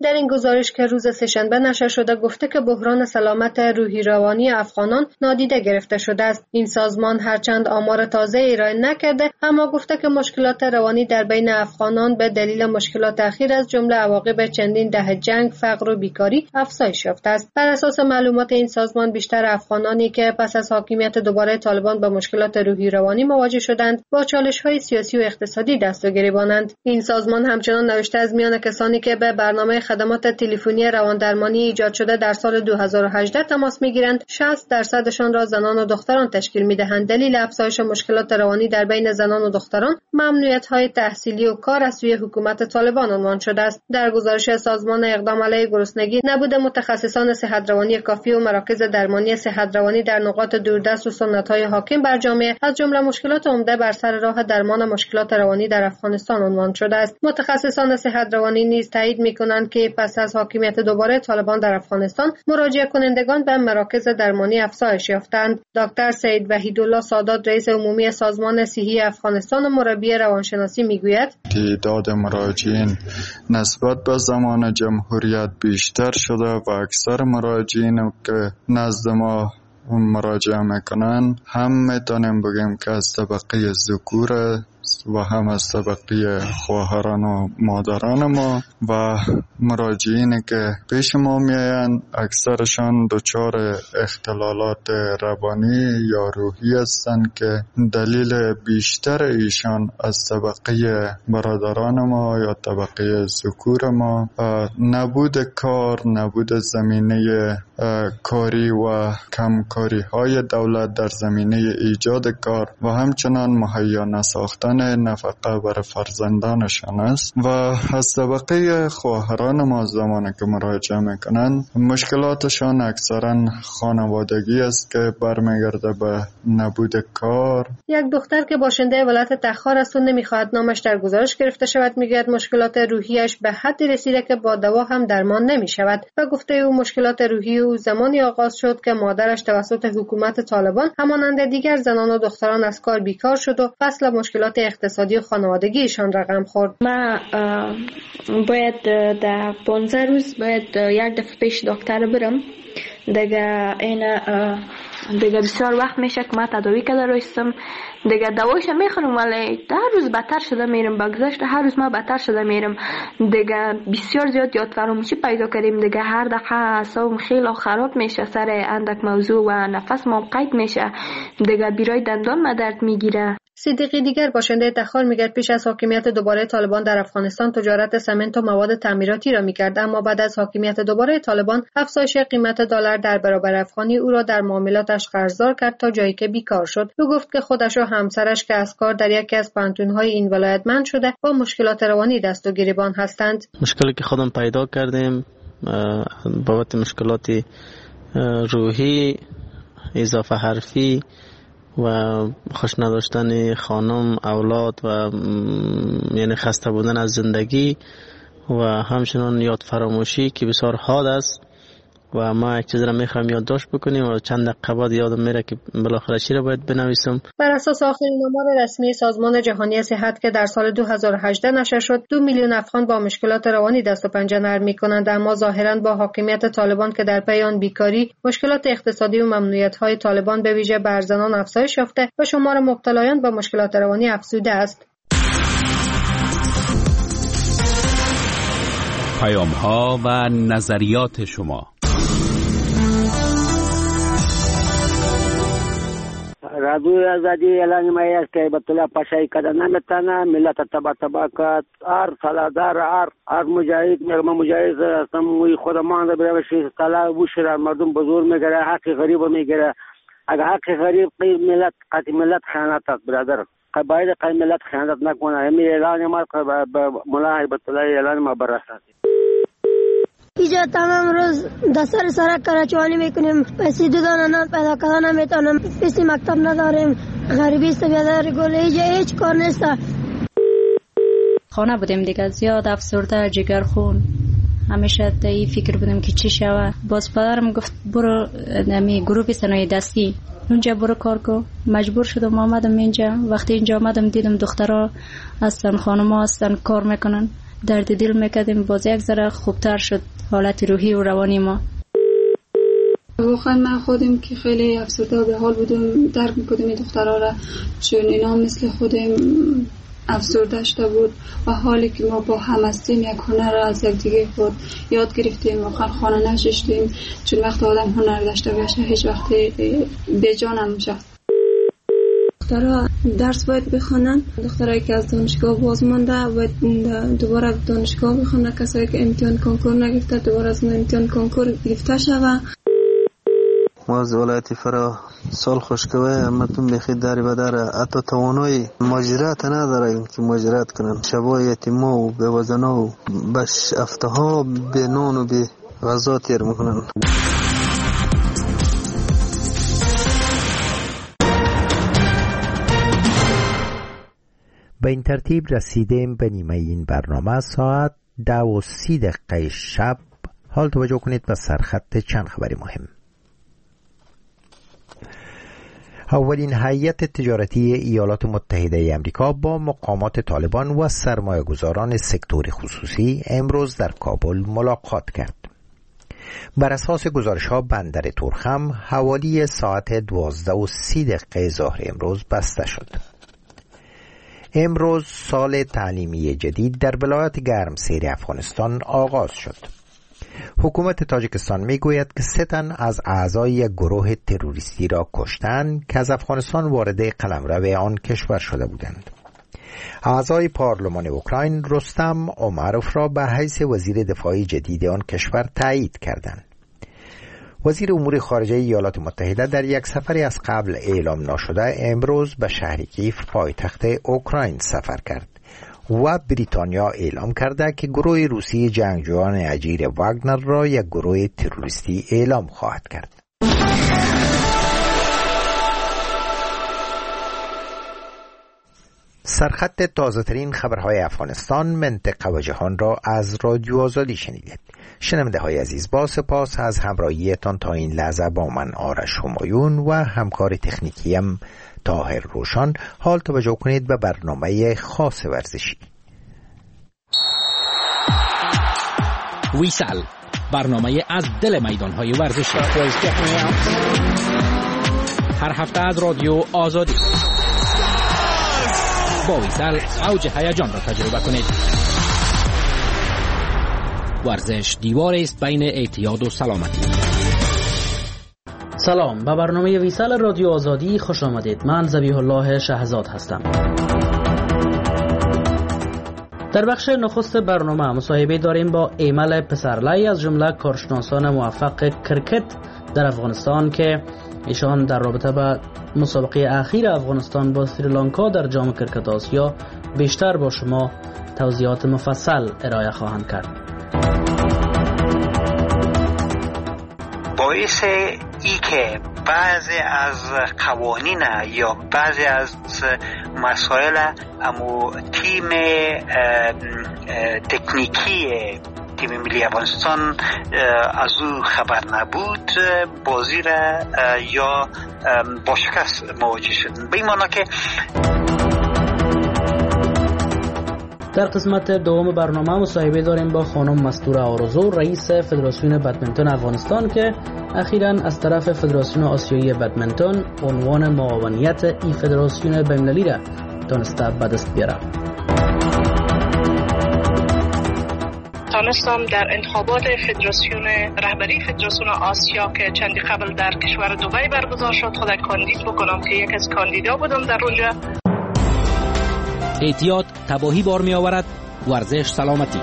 Speaker 7: در این گزارش که روز سه‌شنبه نشر شده گفته که بحران سلامت روحی روانی افغانان نادیده گرفته شده است. این سازمان هرچند آمار تازه ارائه نکرده اما گفته که مشکلات روانی در بین افغانان به دلیل مشکلات اخیر از جمله عواقب چندین دهه جنگ، فقر و بیکاری افزایش یافته است. بر اساس معلومات این سازمان بیشتر افغانانی که پس از حاکمیت دوباره طالبان با مشکلات روحی روانی مواجه شدند با چالش‌های سیاسی و اقتصادی دست و گریبانند. این سازمان همچنان نوشته از میان کسانی که به برنامه خدمات تلفنی رواندرمانی ایجاد شده در سال 2018 تماس می‌گیرند 60% را زنان و دختران تشکیل می‌دهند. دلیل افزایش مشکلات روانی در بین زنان و دختران ممنوعیت‌های تحصیلی و کار از سوی حکومت طالبان عنوان شده است. در گزارش سازمان اقدام علیه گرسنگی نبود متخصصان صحت روانی کافی و مراکز درمانی صحت روانی در نقاط دوردست و سنت‌های حاکم بر جامعه از جمله مشکلات عمده بر سر راه درمان مشکلات روانی در افغانستان عنوان شده است. متخصصان صحت روانی نیز تایید می‌کنند که پس از حاکمیت دوباره طالبان در افغانستان مراجعه کنندگان به مراکز درمانی افزایش یافتند. دکتر سید وحیدالله سادات رئیس عمومی سازمان صحی افغانستان و مربی روانشناسی میگوید
Speaker 17: تعداد مراجعین نسبت به زمان جمهوریت بیشتر شده و اکثر مراجعین که نزد ما مراجعه میکنن هم میتونیم بگیم که از طبقه ذکور و هم از طبقه خواهران و مادران ما و مراجعینی که پیش ما میاین اکثرشان دچار اختلالات روانی یا روحی هستند که دلیل بیشتر ایشان از طبقه برادران ما یا طبقه ذکور ما نبود کار، نبود زمینه کاری و کمکاری های دولت در زمینه ایجاد کار و همچنان مهیا نساختن نفقه بر فرزندانشان است و از طبقه خواهران ما زمانی که مراجعه میکنند مشکلاتشان اکثرا خانوادگی است که برمیگرده به نبود کار.
Speaker 7: یک دختر که باشنده ولایت تخار است و نمیخواهد نامش در گزارش گرفته شود میگوید مشکلات روحیش به حدی رسیده که با دوا هم درمان نمیشود و گفته او مشکلات روحی او زمانی آغاز شد که مادرش توسط حکومت طالبان همانند دیگر زنان و دختران از کار بیکار شد و فصل مشکلات اقتصادی و خانوادگیشان رقم خورد.
Speaker 18: ما باید در 15 روز باید یک دفعه پیش دکتر برم. دیگه بسیار وقت میشه که ما تداوی کرده رایستم. دیگه دوایش میخورم ولی هر روز بدتر شده میرم. بگذشت هر روز ما بدتر شده میرم. دیگه بسیار زیاد یاد فراموشی پیدا کردیم. دیگه هر دقیقه اعصابم خیلی خراب میشه سر اندک موضوع و نفس ما قید میشه. دیگه بیرای دندان ما درد میگیره.
Speaker 7: صدیقی دیگر باشنده تخار میگه پیش از حاکمیت دوباره طالبان در افغانستان تجارت سمنت و مواد تعمیراتی را میکرد اما بعد از حاکمیت دوباره طالبان افزایش قیمت دلار در برابر افغانی او را در معاملاتش قرضدار کرد تا جایی که بیکار شد. او گفت که خودش و همسرش که از کار در یکی از پانتون‌های این ولایت منع شده با مشکلات روانی دست و گریبان هستند.
Speaker 19: مشکلی که خودم پیدا کردیم بابت مشکلات روحی، اضافه حرفی و خوش نداشتن خانم، اولاد و یعنی خسته بودن از زندگی و همچنان یاد فراموشی که بسیار حاد است و ما یک چیز را میخوایم یادداشت بکنیم و چند دقیقه بعد یادم میره که بالاخره چی را باید بنویسم.
Speaker 7: بر اساس آخرین آمار رسمی سازمان جهانی صحت که در سال 2018 نشر شد 2 میلیون افغان با مشکلات روانی دست و پنجه نرم میکنند اما ظاهرا با حاکمیت طالبان که در پی آن بیکاری، مشکلات اقتصادی و ممنوعیت‌های طالبان به ویژه بر زنان افزایش یافته و شمار مبتلایان به مشکلات روانی افزوده است.
Speaker 5: پیام‌ها و نظریات شما.
Speaker 4: رادیوی آزادی اعلان می است که هیبت الله پاشایی کده نمیتونه ملت تبا کرد. هر سالادار هر مجاهد مجاهد هستم موی خود ما در بروشی طلا بوشر مردم بزرگ میگیره حق غریب میگیره. اگر حق غریب ملت قطع ملت خیانت است برادر. قبایل قطع ملت خیانت نکنه. همین اعلان ما مولا هیبت الله اعلان ما بررسد.
Speaker 20: اینجا تمام روز دستار سرک کراچوانی میکنیم، پیسی دو دانه پیدا کردن نمیتونم، پیسی مکتب نداریم، غریبی است بیادر گله اینجا هیچ کار نیست.
Speaker 21: خانه بودیم دیگه زیاد افسرده جگر خون، همیشه این فکر بودیم که چی شوه. باز پدرم گفت برو نمی گروه صنایع دستی اونجا برو کار کن. مجبور شدم آمدم اینجا. وقتی اینجا آمدم دیدم دخترها هستن، خانم‌ها هستن کار میکنن. درد دل میکردیم، باز یک ذره خوبتر شد حالت روحی و روانی ما.
Speaker 9: واقعا من خودم که خیلی افسرده به حال بودم، درک میکردم این دخترها را، چون اینا مثل خودم افسرده شده بود و حالی که ما با هم هستیم یک هنر را از یک دیگه خود یاد گرفتیم. واقعا خانه نشستیم، چون وقت آدم هنر داشته باشه هیچ وقت به جان نمیشه. دخترها درس باید بخونن، دخترایی که از دانشگاه باز مانده باید دوباره دانشگاه بخونن، کسایی که امتحان کنکور نگرفته دوباره از امتحان کنکور گرفته شوه.
Speaker 19: ما از ولایت فرا سال خوشکوه همتون بخید داری بداره، حتی توانای ماجرات نداره که ماجرات کنن. شبای یتیما و بیوزنا و بش افتها به نان و به غذا تیر میکنن.
Speaker 1: به این ترتیب رسیدیم به نیمه این برنامه. ساعت 10:30 شب. حال توجه کنید به سرخط چند خبری مهم. اولین هیئت تجارتی ایالات متحده آمریکا با مقامات طالبان و سرمایه‌گذاران سکتور خصوصی امروز در کابل ملاقات کرد. بر اساس گزارش‌ها بندر تورخم حوالی ساعت 12:30 ظهر امروز بسته شد. امروز سال تعلیمی جدید در ولایت گرمسیر افغانستان آغاز شد. حکومت تاجیکستان میگوید که 3 تن از اعضای یک گروه تروریستی را کشتند که از افغانستان وارد قلمرو آن کشور شده بودند. اعضای پارلمان اوکراین رستم اومروف را به حیث وزیر دفاع جدید آن کشور تایید کردند. وزیر امور خارجه ایالات متحده در یک سفری از قبل اعلام نشده امروز به شهر کیف پایتخت اوکراین سفر کرد و بریتانیا اعلام کرده که گروه روسی جنگجویان اجیر واگنر را یک گروه تروریستی اعلام خواهد کرد. سرخط تازه‌ترین خبرهای افغانستان، منطقه و جهان را از رادیو آزادی شنیدید. شنونده های عزیز، با سپاس از همراهیتان تا این لحظه با من آرش همایون و همکار تکنیکیم طاهر روشان. حال توجه کنید به برنامه خاص ورزشی.
Speaker 5: ویسال، برنامه از دل میدان‌های ورزشی. هر هفته از رادیو آزادی. با ویسال اوج هیجان را تجربه کنید. ورزش دیواری است بین اعتیاد و سلامتی.
Speaker 22: سلام، به برنامه ویسال رادیو آزادی خوش آمدید. من ذبیح الله شهزاد هستم. در بخش نخست برنامه مصاحبه داریم با ایمل پسرلی از جمله کارشناسان موفق کرکت در افغانستان که ایشان در رابطه با مسابقه اخیر افغانستان با سریلانکا در جام کرکت آسیا بیشتر با شما توضیحات مفصل ارائه خواهند کرد.
Speaker 23: باعث ای که بعضی از قوانین یا بعضی از مسائل امو تیم تکنیکی تیم ملی افغانستان از او خبر نبود، بازی را یا با شکست مواجه شدن. به این معنی که
Speaker 22: در قسمت دوم برنامه مصاحبه داریم با خانم مستوره آرزو، رئیس فدراسیون بدمنتون افغانستان که اخیراً از طرف فدراسیون آسیایی بدمنتون عنوان معاونیت ای فدراسیون بین‌المللی را تونسته به دست بیاره.
Speaker 24: تانستم در انتخابات فدراسیون رهبری فدراسیون آسیا که چندی قبل در کشور دبی برگزار شد خود کاندید بکنم که یک از کاندیدا بودم در اونجا.
Speaker 5: اعتیاد تباهی بار می آورد، ورزش سلامتی.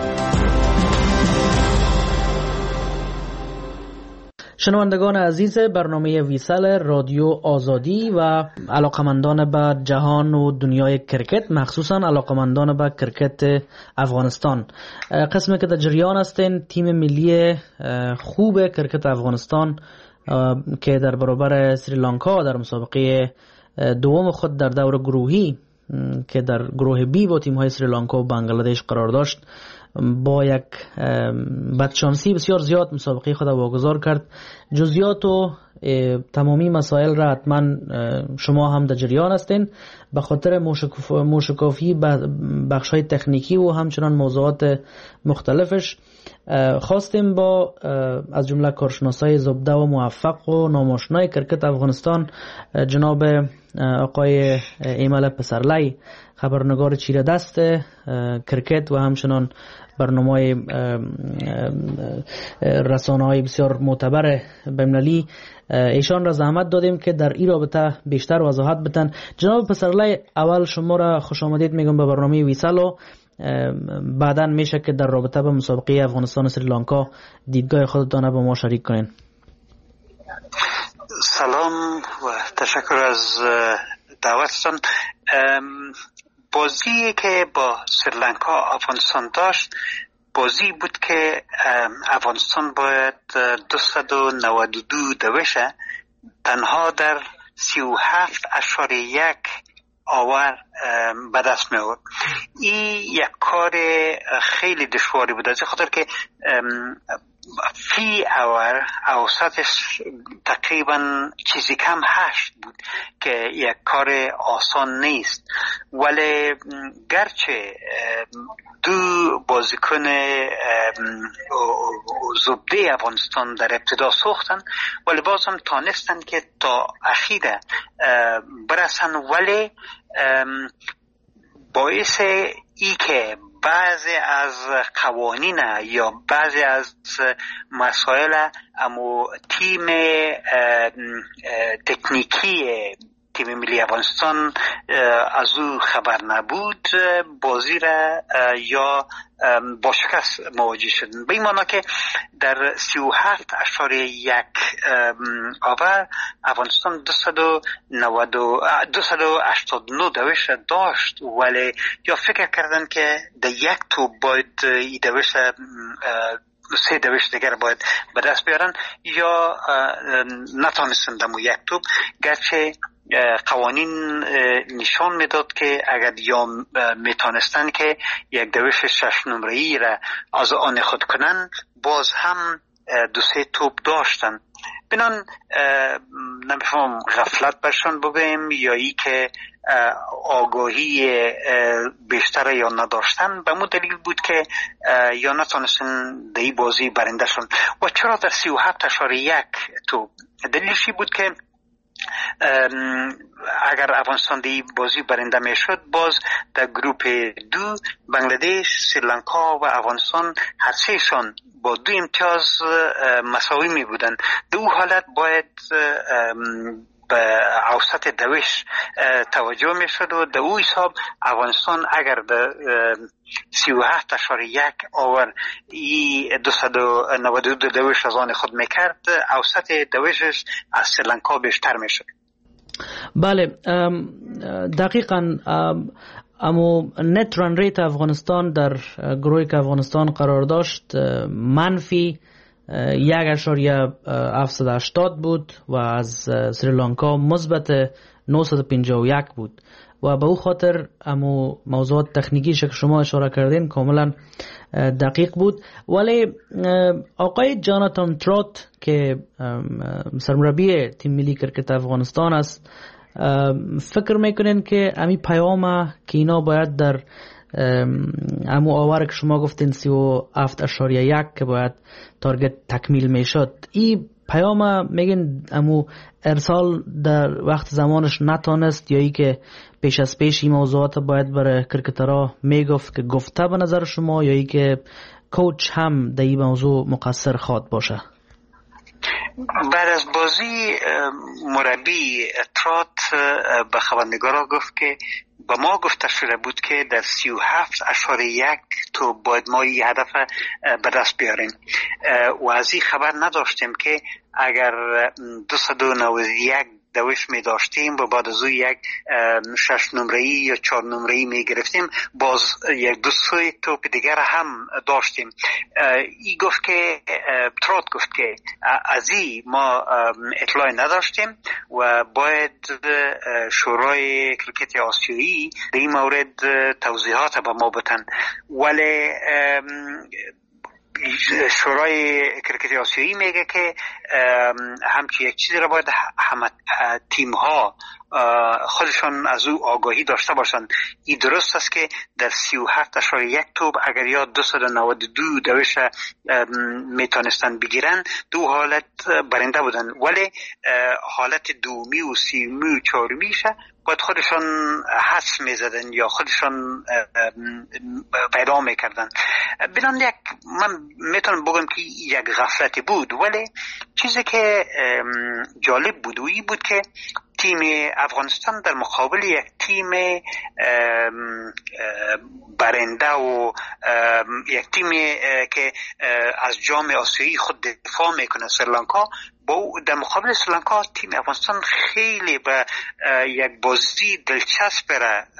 Speaker 22: شنوندگان عزیز برنامه ویسال رادیو آزادی و علاقمندان به جهان و دنیای کرکت، مخصوصا علاقمندان به کرکت افغانستان، قسمی که در جریان هستین تیم ملی خوب کرکت افغانستان که در برابر سریلانکا در مسابقه دوم خود در دور گروهی که در گروه بی با تیم های سریلانکا و بنگلادش قرار داشت با یک بدشانسی بسیار زیاد مسابقه خود واگذار کرد. جزئیات و تمامی مسائل را حتما شما هم در جریان هستین. به خاطر موشکافی بخش‌های تکنیکی و همچنان موضوعات مختلفش خواستیم با از جمله کارشناسای زبده و موفق و ناماشنای کرکت افغانستان جناب آقای ایمل پسرلی، خبرنگار چیره دست کرکت و همچنان برنامه رسانه‌های بسیار معتبر بین‌المللی، ایشان را زحمت دادیم که در این رابطه بیشتر وضاحت بدن. جناب پسرلی، اول شما را خوش آمدید میگم به برنامه ویسل و بعدا میشه که در رابطه به مسابقه افغانستان و سریلانکا دیدگاه خودتان با ما شریک کنین.
Speaker 23: سلام و تشکر از دعوتتان. بازی که با سریلانکا افغانستان داشت بازی بود که افغانستان باید 292 دوشه تنها در 37.1 آور به دست می آورد. این یک کار خیلی دشواری بود، از خاطر که فی آور اوسطش تقریبا چیزی کم 8 بود که یک کار آسان نیست. ولی گرچه دو بازیکن زبده افغانستان در ابتدا سوختن ولی باز هم تانستن که تا اخیر برسن، ولی باعث ای که بعضی از قوانین یا بعضی از مسائل اما تیم تکنیکی تیم ملی افغانستان از او خبر نبود، بازی را یا با شکست مواجه شدن. به این معنی که در 37.1 آور افغانستان 289 دوش داشت، ولی یا فکر کردن که در یک توپ باید این دوش 3 دوش دیگر باید به دست بیارن یا نتانستن دمو یک توپ، گرچه قوانین نشان میداد که اگر یا میتونستن که یک دوش 6 نمره‌ای را از آن خود کنن باز هم 2-3 توپ داشتن. بنان نمیفهم غفلت برشان بگویم یا ای که آگاهی بیشتر یا نداشتن، به مو دلیل بود که یا نتونستن در این بازی برنده شدن. و چرا در 37.1 توپ؟ دلیلشی بود که اگر افغانستان دی بازی برنده می شد باز در گروپ 2 بنگلادش، سریلانکا و افغانستان هر سه شان با 2 امتیاز مساوی می بودن. در او حالت باید به اوسط دوش توجه می شد و در او حساب افغانستان اگر در 37.1 آور ای 292 دوش از آن خود میکرد، اوسط دوشش از سریلانکا بیشتر میشد.
Speaker 22: بله، دقیقاً. اما نت ران ریت افغانستان در گروهی که افغانستان قرار داشت منفی 1.780 بود و از سریلانکا مثبت 951 بود و به او خاطر امو موضوعات تکنیکی که شما اشاره کردین کاملا دقیق بود. ولی آقای جاناتان تروت که سرمربی تیم ملی کرکت افغانستان است، فکر میکنین که امی پیام که اینا باید در امو آور که شما گفتین 37.1 که باید تارگت تکمیل میشد، این پیام میگین امو ارسال در وقت زمانش نتانست یا ای که پیش از پیش این موضوعات باید برای کرکترها میگفت که گفته به نظر شما یا ای که کوچ هم در این موضوع مقصر خواد باشه؟
Speaker 23: بعد از بازی مربی ترات به خبرنگارا گفت که به ما گفته شده بود که در 37.1 تو باید ما این هدف به دست بیاریم و از این خبر نداشتیم که اگر 291 دوش می داشتیم و بعد از او یک 6 نمره‌ای یا 4 نمره‌ای می گرفتیم، باز یک دو سوی توپ دیگر هم داشتیم. ای گفت که ترات گفت که از این ما اطلاع نداشتیم و باید شورای کرکت آسیایی در این مورد توضیحات به ما بدن. ولی شورای کرکت آسیایی میگه که همچی یک چیزی را باید همه تیم ها خودشان از او آگاهی داشته باشند. این درست است که در 37.1 توپ اگر یا 292 دوش میتونستن بگیرن، دو حالت برنده بودن، ولی حالت دومی و سیومی و چهارمیشه باید خودشان حدس میزدن یا خودشان پیدا میکردن. بنام یک من میتونم بگم که یک غفلتی بود، ولی چیزی که جالب بود و این بود که تیم افغانستان در مقابل یک تیم برنده و یک تیم که از جام آسیایی خود دفاع میکنه، سریلانکا، با در مقابل سریلانکا تیم افغانستان خیلی به یک بازی دلچسب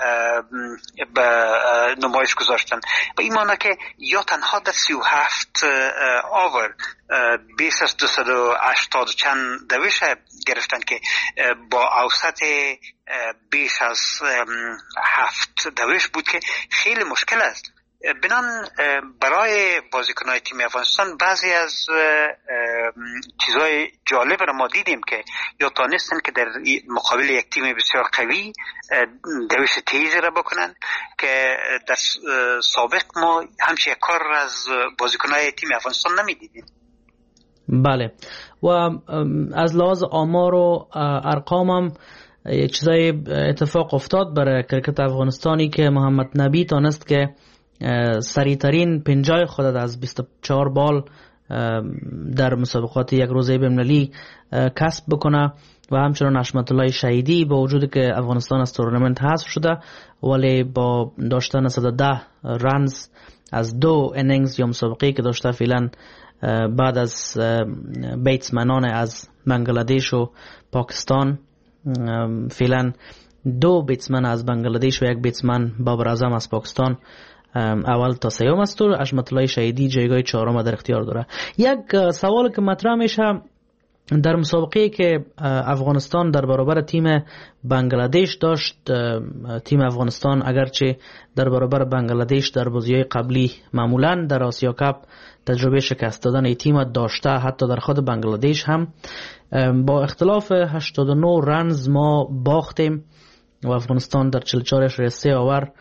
Speaker 23: به نمایش گذاشتن. به این معنی که یا تنها در 37 آور بیش از 280 چند دوش گرفتن که با اوسط بیش از 7 دوش بود که خیلی مشکل است. بنان برای بازیکن‌های تیم افغانستان بعضی از چیزهای جالب را ما دیدیم که یا تانستن که در مقابل یک تیم بسیار قوی دوش تیزی را بکنن که در سابق ما همچین کار از بازیکن‌های تیم افغانستان نمی‌دیدیم.
Speaker 22: بله، و از لحاظ آمار و ارقام هم یک چیزای اتفاق افتاد برای کرکت افغانستانی که محمد نبی تانست که سریعترین پنجای خود از 24 بال در مسابقات یک روزه بین‌المللی کسب بکنه و همچنان حشمت الله شهیدی با وجود که افغانستان از تورنمنت حذف شده ولی با داشتن 110 رنز از 2 انینگز یا مسابقه که داشته فعلا بعد از بیتسمنان از بنگلادش و پاکستان، فعلا 2 بیتسمن از بنگلادش و 1 بیتسمن بابر اعظم از پاکستان اول تا سیوم است و حشمت الله شهیدی جایگاه 4 در اختیار داره. یک سوال که مطرح میشه در مسابقه که افغانستان در برابر تیم بنگلادش داشت، تیم افغانستان اگرچه در برابر بنگلادش در بازی‌های قبلی معمولاً در آسیا کاپ تجربه شکست دادن ای تیم داشته، حتی در خود بنگلادش هم با اختلاف 89 رنز ما باختیم و افغانستان در 44.3 آور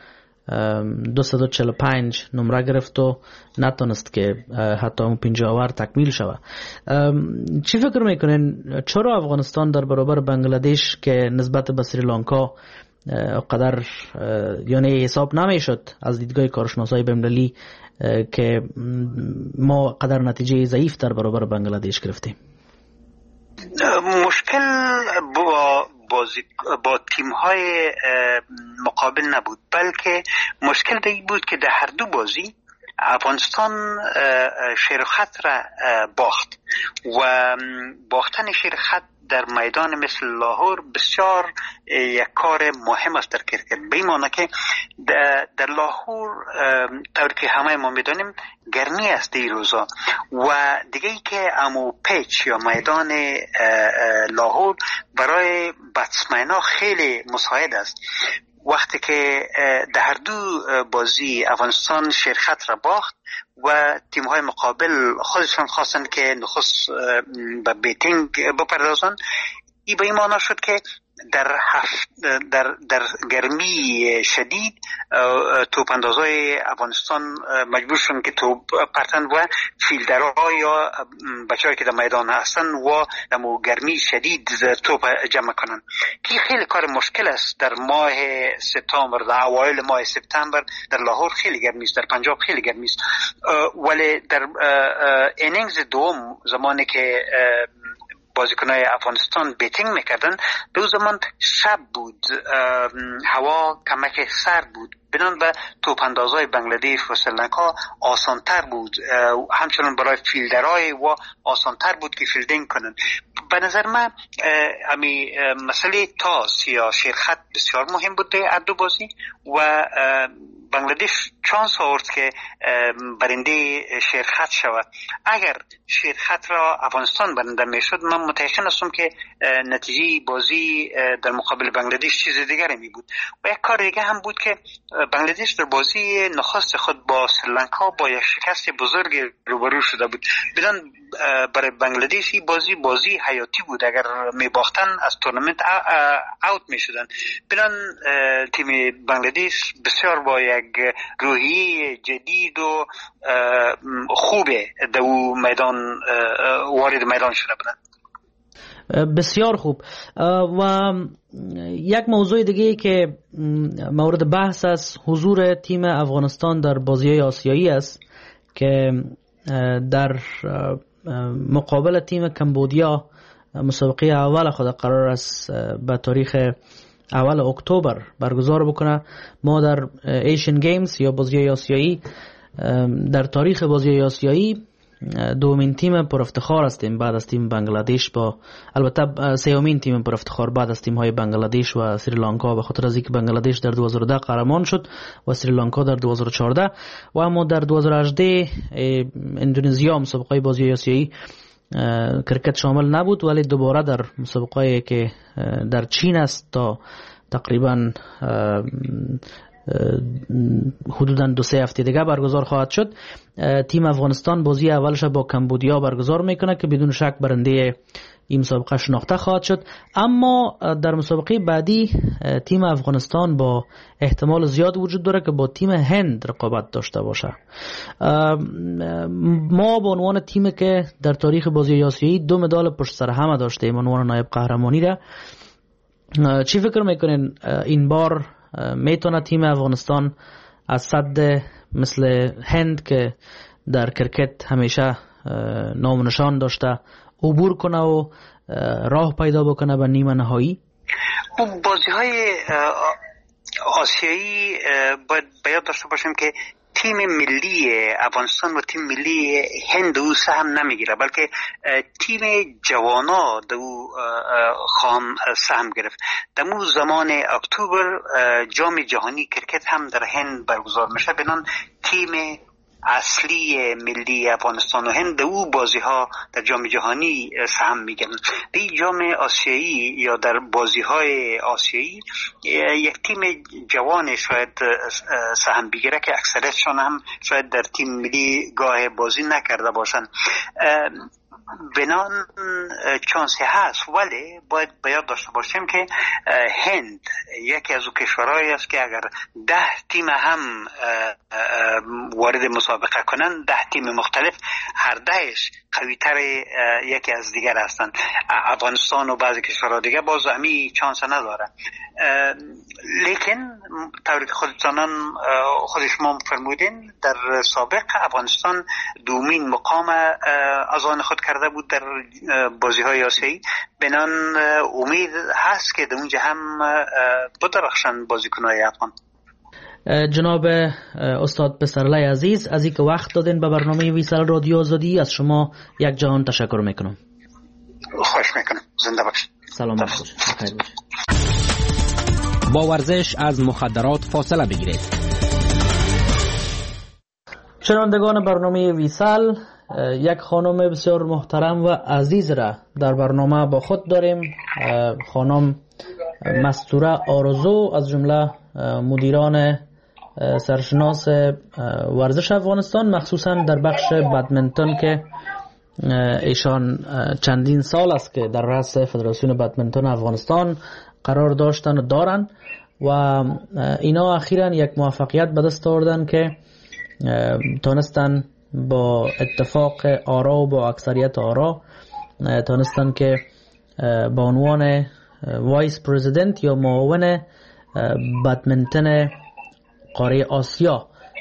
Speaker 22: 245 نمره گرفت و نتونست که حتی اون 50 آور تکمیل شود. چی فکر میکنین چرا افغانستان در برابر بنگلادش که نسبت به سریلانکا قدر یعنی حساب نمیشد از دیدگاه کارشناسای بین‌المللی که ما قدر نتیجه ضعیف در برابر بنگلادش گرفتیم؟
Speaker 23: مشکل با تیم‌های مقابل نبود، بلکه مشکل به این بود که در هر دو بازی افغانستان شیرخط را باخت و باختن شیرخط در میدان مثل لاهور بسیار یک کار مهم است در کرکت. به این معنی که در لاهور طوری که همه ما میدانیم گرمی است این روزا و دیگه ای که امو پیچ یا میدان لاهور برای بتسمن‌ها خیلی مساعد است. وقتی که در هر دو بازی افغانستان شیرخط را باخت و تیم‌های مقابل خودشان خواستند که نخست به بیتینگ بپردازند، این به این معنی شد که در گرمی شدید توپ اندازای افغانستان مجبور شدن که توپ پرتن و فیلدرها یا بچه‌هایی که در میدان هستن و در گرمی شدید توپ جمع کنن که خیلی کار مشکل است. در ماه سپتامبر، در اوایل ماه سپتامبر در لاهور خیلی گرمی است، در پنجاب خیلی گرمی است، ولی در اینینگز دوم زمانی که بازیکنای افغانستان بیتینگ میکردن، دو زمان شب بود، هوا کمک سرد بود، بنان به توپ اندازای بنگلادش و سریلانکا آسانتر بود، همچنان برای فیلدرهای و آسانتر بود که فیلدینگ کنن. به نظر من امی مسئله تاس یا شیرخط بسیار مهم بود در دو بازی و بنگلادش چانس آورد که برنده شیرخط شود. اگر شیرخط را افغانستان برنده میشد، من متأکد هستم که نتیجه بازی در مقابل بنگلادش چیز دیگری می بود. و یک کار دیگه هم بود که بنگلادش در بازی نخست خود با سریلانکا با یک شکست بزرگ روبرو شده بود. بدان برای بنگلادش این بازی حیاتی بود، اگر می باختن از تورنمنت اوت می شدن. بدان تیم بنگلادش بسیار با یک روحی جدید و خوبه در میدان وارد میدان شده بودن.
Speaker 22: بسیار خوب. و یک موضوع دیگه که مورد بحث است حضور تیم افغانستان در بازی‌های آسیایی است که در مقابل تیم کمبودیا مسابقه اول خود قرار است به تاریخ اول اکتبر برگزار بکنه. ما در ایشین گیمز یا بازی‌های آسیایی در تاریخ بازی‌های آسیایی دومین تیم پر افتخار هستیم بعد از تیم بنگلادش، با البته سومین تیم پر افتخار بعد از تیم‌های بنگلادش و سریلانکا، به خاطر از اینکه بنگلادش در 2010 قهرمان شد و سریلانکا در 2014 و اما در 2018 اندونزیا مسابقه بازی‌های آسیایی کرکت شامل نبود، ولی دوباره در مسابقه‌ای که در چین است تا تقریبا حدوداً 2-3 هفته دیگه برگزار خواهد شد. تیم افغانستان بازی اولش با کمبودیا برگزار میکنه که بدون شک برنده این مسابقه شناخته خواهد شد. اما در مسابقه بعدی تیم افغانستان با احتمال زیاد وجود داره که با تیم هند رقابت داشته باشه. ما به عنوان تیمی که در تاریخ بازی آسیایی 2 مدال پشت سر هم داشتیم عنوان نایب قهرمانی را، چی فکر میکنین این بار میتونه تیم افغانستان از صد مثل هند که در کرکت همیشه نام و نشان داشته عبور کنه و راه پیدا بکنه به نیمه نهایی؟
Speaker 23: بازی های آسیایی باید بیاد داشته باشیم که تیم ملی افغانستان و تیم ملی هند او سهم نمیگیره، بلکه تیم جوانا دو خام سهم گرفت. دمو زمان اکتبر جام جهانی کرکت هم در هند برگزار میشه، بنان تیم اصلی ملی افغانستان و هند او بازی ها در جام جهانی سهم میگیرن. در جام آسیایی یا در بازی های آسیایی یک تیم جوان شاید سهم بگیره که اکثرشون هم شاید در تیم ملی گاه بازی نکرده باشن. بنان چانسی هست، ولی باید بیاد داشته باشیم که هند یکی از او کشورهایی است که اگر 10 تیم هم وارد مسابقه کنن، 10 تیم مختلف، هر 10ش قوی‌تر یکی از دیگر هستند. افغانستان و بعضی کشورها دیگه باز همی چانس نداره. لیکن طوری که خود شما فرمودین، در سابق افغانستان دومین مقام از آن خود کرده بود در بازی های آسیایی. بنان امید هست که در اونجا هم بدرخشن بازیکن‌های افغان.
Speaker 22: جناب استاد پسرلی عزیز، از اینکه وقت دادین به برنامه ویسال رادیو آزادی، از شما یک جهان تشکر میکنم.
Speaker 23: خوش میکنم. زنده باشید.
Speaker 22: سلامت باشید. بخیر باشید.
Speaker 5: با ورزش از مخدرات فاصله بگیرید.
Speaker 22: شنوندگان برنامه ویسال، یک خانم بسیار محترم و عزیز را در برنامه با خود داریم. خانم مستوره آرزو، از جمله مدیران سرشناس ورزش افغانستان، مخصوصا در بخش بدمنتون که ایشان چندین سال است که در رأس فدراسیون بدمنتون افغانستان قرار داشتن و دارن و اینا اخیراً یک موفقیت به دست آوردن که تونستن با اتفاق آرا و با اکثریت آرا تونستن که با عنوان وایس پرزیدنت یا معاون بدمنتون قاره آسیا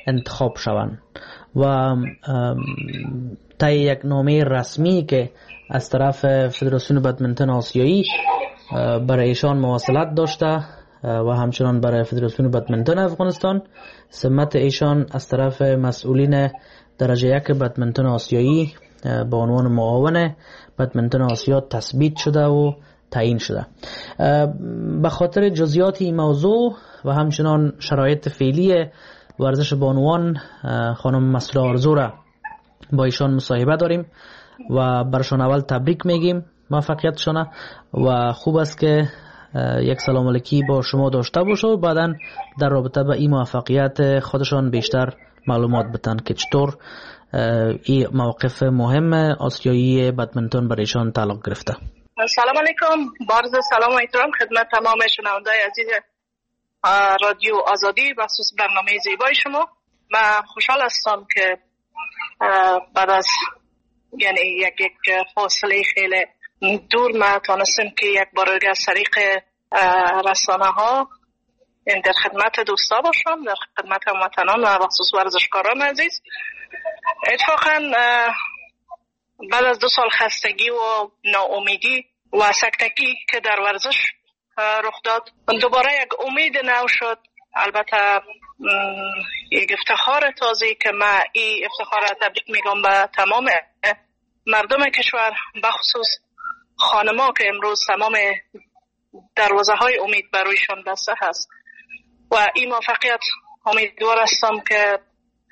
Speaker 22: انتخاب شوند و طی یک نامه رسمی که از طرف فدراسیون بدمنتون آسیایی برای ایشان مواصلت داشته و همچنان برای فدراسیون بدمنتون افغانستان، سمت ایشان از طرف مسئولین درجه 1 بدمنتون آسیایی به عنوان معاون بدمنتون آسیا تثبیت شده و تعیین شده. به خاطر جزئیات این موضوع و همچنان شرایط فعلی ورزش بانوان خانم مسعوده آرزو را با ایشان مصاحبه داریم و برشان اول تبریک میگیم موفقیتشان و خوب است که یک سلام علیکی با شما داشته باشه و بعدا در رابطه با این موفقیت خودشان بیشتر معلومات بدن که چطور این موقف مهم آسیایی بدمنتون برایشان تعلق گرفته.
Speaker 24: سلام علیکم، بارز سلام و احترام خدمت تمام شنوندگان عزیز رادیو آزادی بخصوص برنامه زیبای شما. من خوشحال هستم که بعد از یعنی یک فاصله خیلی دور ما تانستیم که یک بار دیگه از طریق رسانه ها در خدمت دوستا باشم، در خدمت هموطنان و بخصوص ورزشکاران عزیز. اتفاقا بعد از 2 سال خستگی و ناامیدی و سکتگی که در ورزش رخ داد، دوباره یک امید نو شد. البته یک افتخار تازه که من این افتخار را تبریک میگم به تمام مردم کشور، بخصوص خانما که امروز تمام دروازه های امید برویشان بسته هست و این موفقیت امیدوار هستم که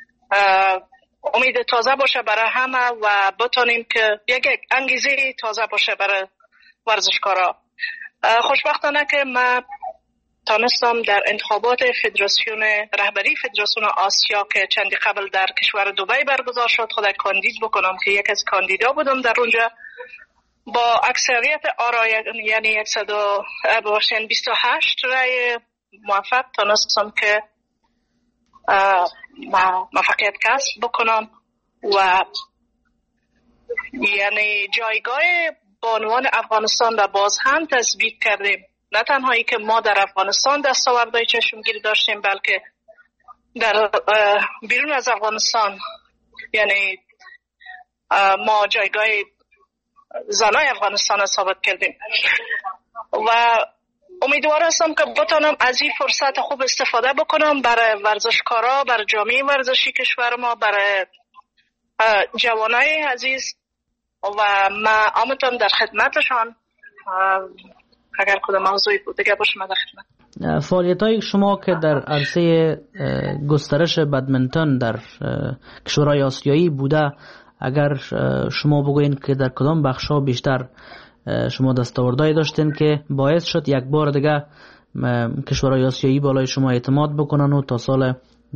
Speaker 24: امید تازه باشه برای همه و بتونیم که یک انگیزه تازه باشه برای ورزشکارا. خوشبختانه که من تانستم در انتخابات فدراسیون رهبری فدراسیون آسیا که چندی قبل در کشور دبی برگزار شد خود کاندید بکنم که یک از کاندیدا بودم در اونجا. با اکثریت آرا یعنی 128 رای موفق تانستم که موفقیت کسب بکنم و یعنی جایگاه بانوان افغانستان را باز هم تثبیت کردیم. نه تنها ای که ما در افغانستان دستاوردهای چشمگیری داشتیم، بلکه در بیرون از افغانستان یعنی ما جایگاه زنای افغانستان را ثابت کردیم و امیدوار هستم که بتونم از این فرصت خوب استفاده بکنم برای ورزشکارا، برای جامعه ورزشی کشور ما، برای جوانای عزیز و من آمدم در خدمتشان. اگر کدام موضوعی بود دیگه باشم در خدمت.
Speaker 22: فعالیت‌های شما که در عرصه گسترش بدمنتون در کشورهای آسیایی بوده، اگر شما بگوین که در کدام بخش‌ها بیشتر شما دستاوردهایی داشتین که باعث شد یک بار دیگه کشورهای آسیایی بالای شما اعتماد بکنن و تا سال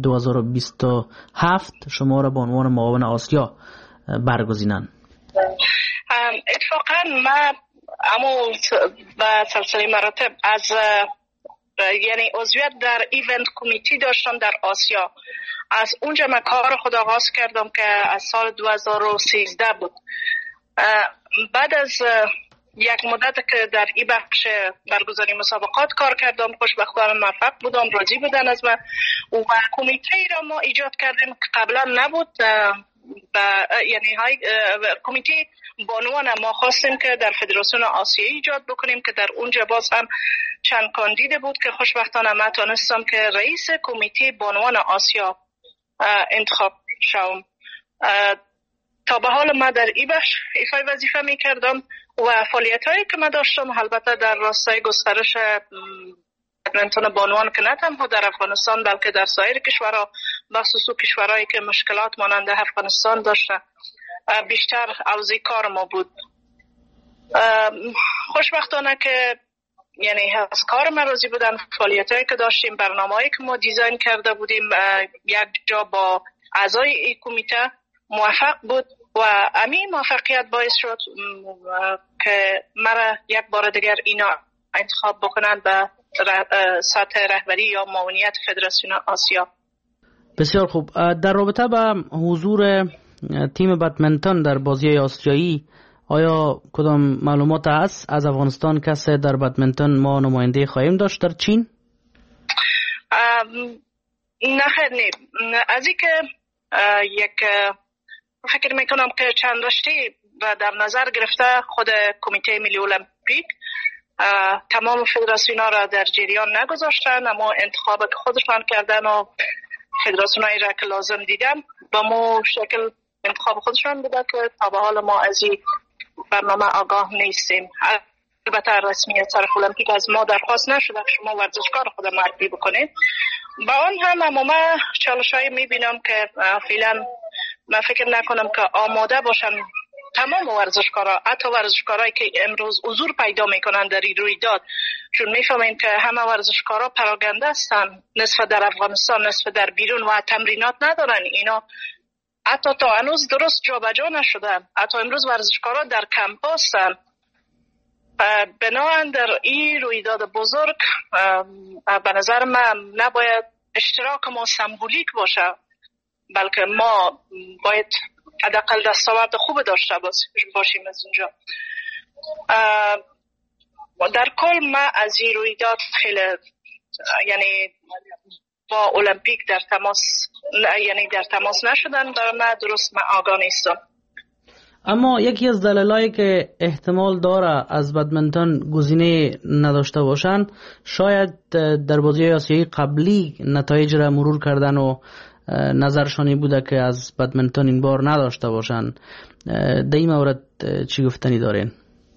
Speaker 22: 2027 شما را به عنوان معاون آسیا برگزینن؟
Speaker 24: اتفاقا من اما به سلسله مراتب از یعنی عضویت در ایونت کمیتی داشتم در آسیا. از اونجا من کار خود آغاز کردم که از سال 2013 بود. بعد از یک مدت که در این بخش برگزاری مسابقات کار کردم، خوشبختانه موفق بودم، راضی بودن از من و کمیته ای را ما ایجاد کردیم که قبلا نبود. یعنی های کمیته بانوان ما خواستیم که در فدراسیون آسیایی ایجاد بکنیم که در اونجا باز هم چند کاندید بود که خوشبختانه من تانستم که رئیس کمیته بانوان آسیا انتخاب شوم. تا به حال من در این بخش ایفای وظیفه می کردم و فعالیت هایی که من داشتم البته در راستای گسترش بدمنتون بانوان که نه تنها در افغانستان بلکه در سایر کشورها، بخصوص کشورهایی که مشکلات مانند افغانستان داشته، بیشتر عوضی کار ما بود. خوشبختانه که یعنی از کار من راضی بودن. فعالیتایی که داشتیم، برنامه‌ای که ما دیزاین کرده بودیم یک جا با اعضای این کمیته موفق بود و همین موفقیت باعث شد که مرا یک بار دیگر اینا انتخاب بکنند به سطح رهبری یا معاونیت فدراسیون آسیا.
Speaker 22: بسیار خوب. در رابطه با حضور تیم بدمنتون در بازی آسیایی آیا کدام معلومات هست از افغانستان کسی در بدمنتون ما نماینده خواهیم داشت در چین؟
Speaker 24: نه خیر نه. از این که یک فکر میکنم که چند رشته و در نظر گرفته خود کمیته ملی المپیک تمام فدراسیون ها را در جریان نگذاشتن، اما انتخاب که خودشان کردن و فدراسیون هایی را که لازم دیدم با مو شکل انتخاب خودشان بوده که تا به حال ما از این برنامه آگاه نیستیم. البته رسمیت سرخ المپیک از ما درخواست نشده که شما ورزشکار خود معرفی بکنید. با آن هم اما من چالش‌هایی میبینم که فعلا من فکر نکنم که آماده باشن تمام ورزشکارا، حتی ورزشکارایی که امروز حضور پیدا میکنن در این رویداد، چون میفهمیم که همه ورزشکارا پراگنده هستن، نصف در افغانستان نصف در بیرون و تمرینات ندارن. اینا حتی تا هنوز درست جابجا نشدن، حتی امروز ورزشکارا در کمپ هستن. بنابراین در این رویداد بزرگ به نظر من نباید اشتراک ما سمبولیک باشه، بلکه ما باید حداقل دستاورد خوب داشته باشیم از اونجا. در کل ما از این رویداد خیلی یعنی با المپیک در تماس نشدن، برای من درست من آگاه نیستم.
Speaker 22: اما یکی از دلایلی که احتمال داره از بدمنتون گزینه نداشته باشن، شاید در بازی آسیایی قبلی نتایج را مرور کردن و نظرشانی بوده که از بدمنتون این بار نداشته باشن. در این مورد چی گفتنی دارین؟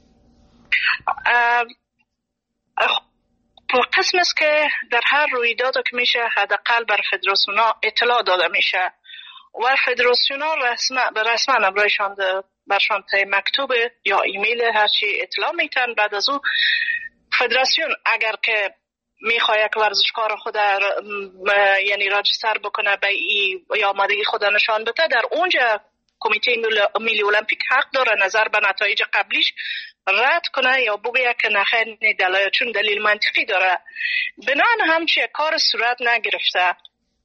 Speaker 24: قسم است که در هر رویداد که میشه حداقل بر فدراسیون‌ها اطلاع داده میشه و فدراسیون‌ها رسما امرایشان برشان مکتوب یا ایمیل هرچی اطلاع میتن. بعد از او فدراسیون اگر که میخواد یک ورزشکار خود یعنی راجستر بکنه به یا آمادگی خود نشان بده، در اونجا کمیته ملی المپیک حق داره نظر به نتایج قبلیش رد کنه یا بگه که نخیر دلایل، چون دلیل منطقی داره. بنان همچی کار صورت نگرفته.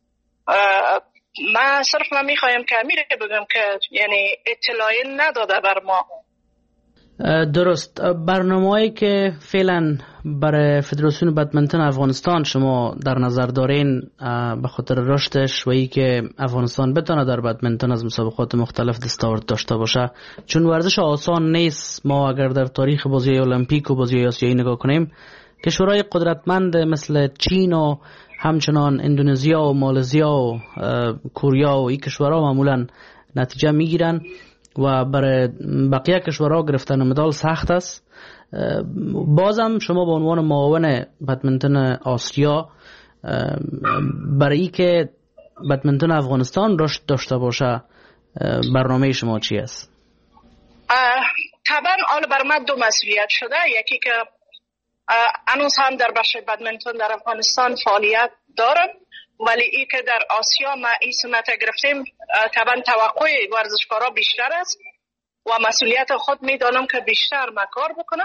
Speaker 24: من صرف میخوایم که امیره بگم که یعنی اطلاعی نداده بر ما.
Speaker 22: درست. برنامه‌ای که فعلا برای فدراسیون بدمنتون افغانستان شما در نظر دارین به خاطر رشدش و ای که افغانستان بتونه در بدمنتون از مسابقات مختلف دستاورد داشته باشه، چون ورزش آسان نیست. ما اگر در تاریخ بازی المپیک و بازی آسیایی نگاه کنیم، کشورهای قدرتمند مثل چین و همچنان اندونزیا و مالزیا و کوریا و این کشورها معمولا نتیجه میگیرن و برای بقیه کشورها گرفتن مدال سخت است. بازم شما به عنوان معاون بدمنتون آسیا برای که بدمنتون افغانستان رشد داشته باشه برنامه شما چی است؟
Speaker 24: طبعا آن بر من دو مسئولیت شده. یکی که هنوز هم در بخش بدمنتون در افغانستان فعالیت دارم، ولی ای که در آسیا ما این سمت گرفتیم، طبعا توقع ورزشکارا بیشتر است و مسئولیت خود میدانم که بیشتر ما کار بکنم.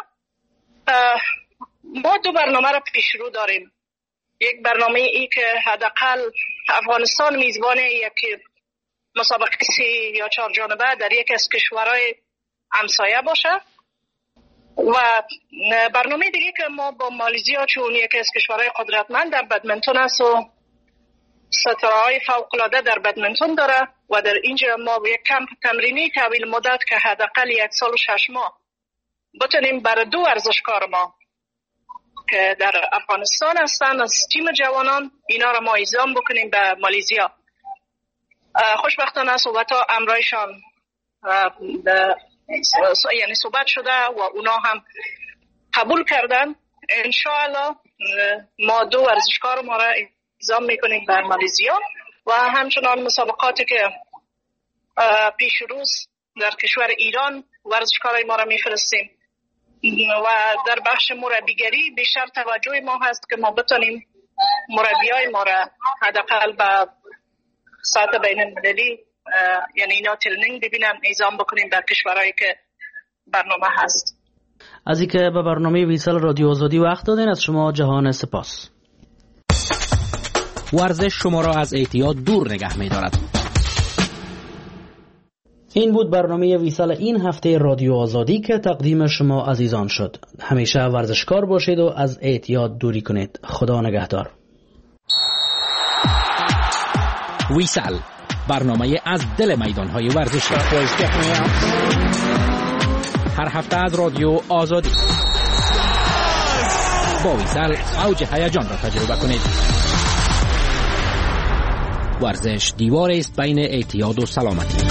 Speaker 24: ما دو برنامه را پیش رو داریم. یک برنامه ای که حداقل افغانستان میزبان یک مسابقه 3 یا 4 جانبه در یک از کشورهای همسایه باشه، و برنامه دیگه که ما با مالزیا، چون یکی از کشورهای قدرتمند در بدمنتون است و ستاره‌های فوق‌العاده در بدمنتون داره، و در اینجا ما یک کمپ تمرینی طویل مدت که حداقل 1 سال و 6 ماه بتونیم برای 2 ورزشکار ما که در افغانستان هستن از تیم جوانان اینا را ما اعزام بکنیم به مالزیا. خوشبختانه صحبت‌ها امرایشان یعنی صحبت شده و اونا هم قبول کردن. انشاءالله ما 2 ورزشکار ما را اعزام میکنیم بر مالزیا و همچنان مسابقاتی که پیش روز در کشور ایران ورزشکارای ما را میفرستیم و در بخش مربیگری بیشتر توجه ما هست که ما بتونیم مربیای ما را حداقل به سطح بین المللی یعنی اینا ترنینگ ببینن اعزام بکنیم در کشورهایی که برنامه هست.
Speaker 22: از اینکه به برنامه ویسال رادیو آزادی وقت دادین از شما جهان سپاس.
Speaker 5: ورزش شما را از اعتیاد دور نگه می‌دارد.
Speaker 22: این بود برنامه ویسال این هفته رادیو آزادی که تقدیم شما عزیزان شد. همیشه ورزشکار باشید و از اعتیاد دوری کنید. خدا نگهدار.
Speaker 5: ویسل، برنامه از دل میدان‌های ورزشی. هر هفته از رادیو آزادی. با ویسل اوج هیجان را تجربه کنید. ورزش دیواری است بین اعتیاد و سلامتی.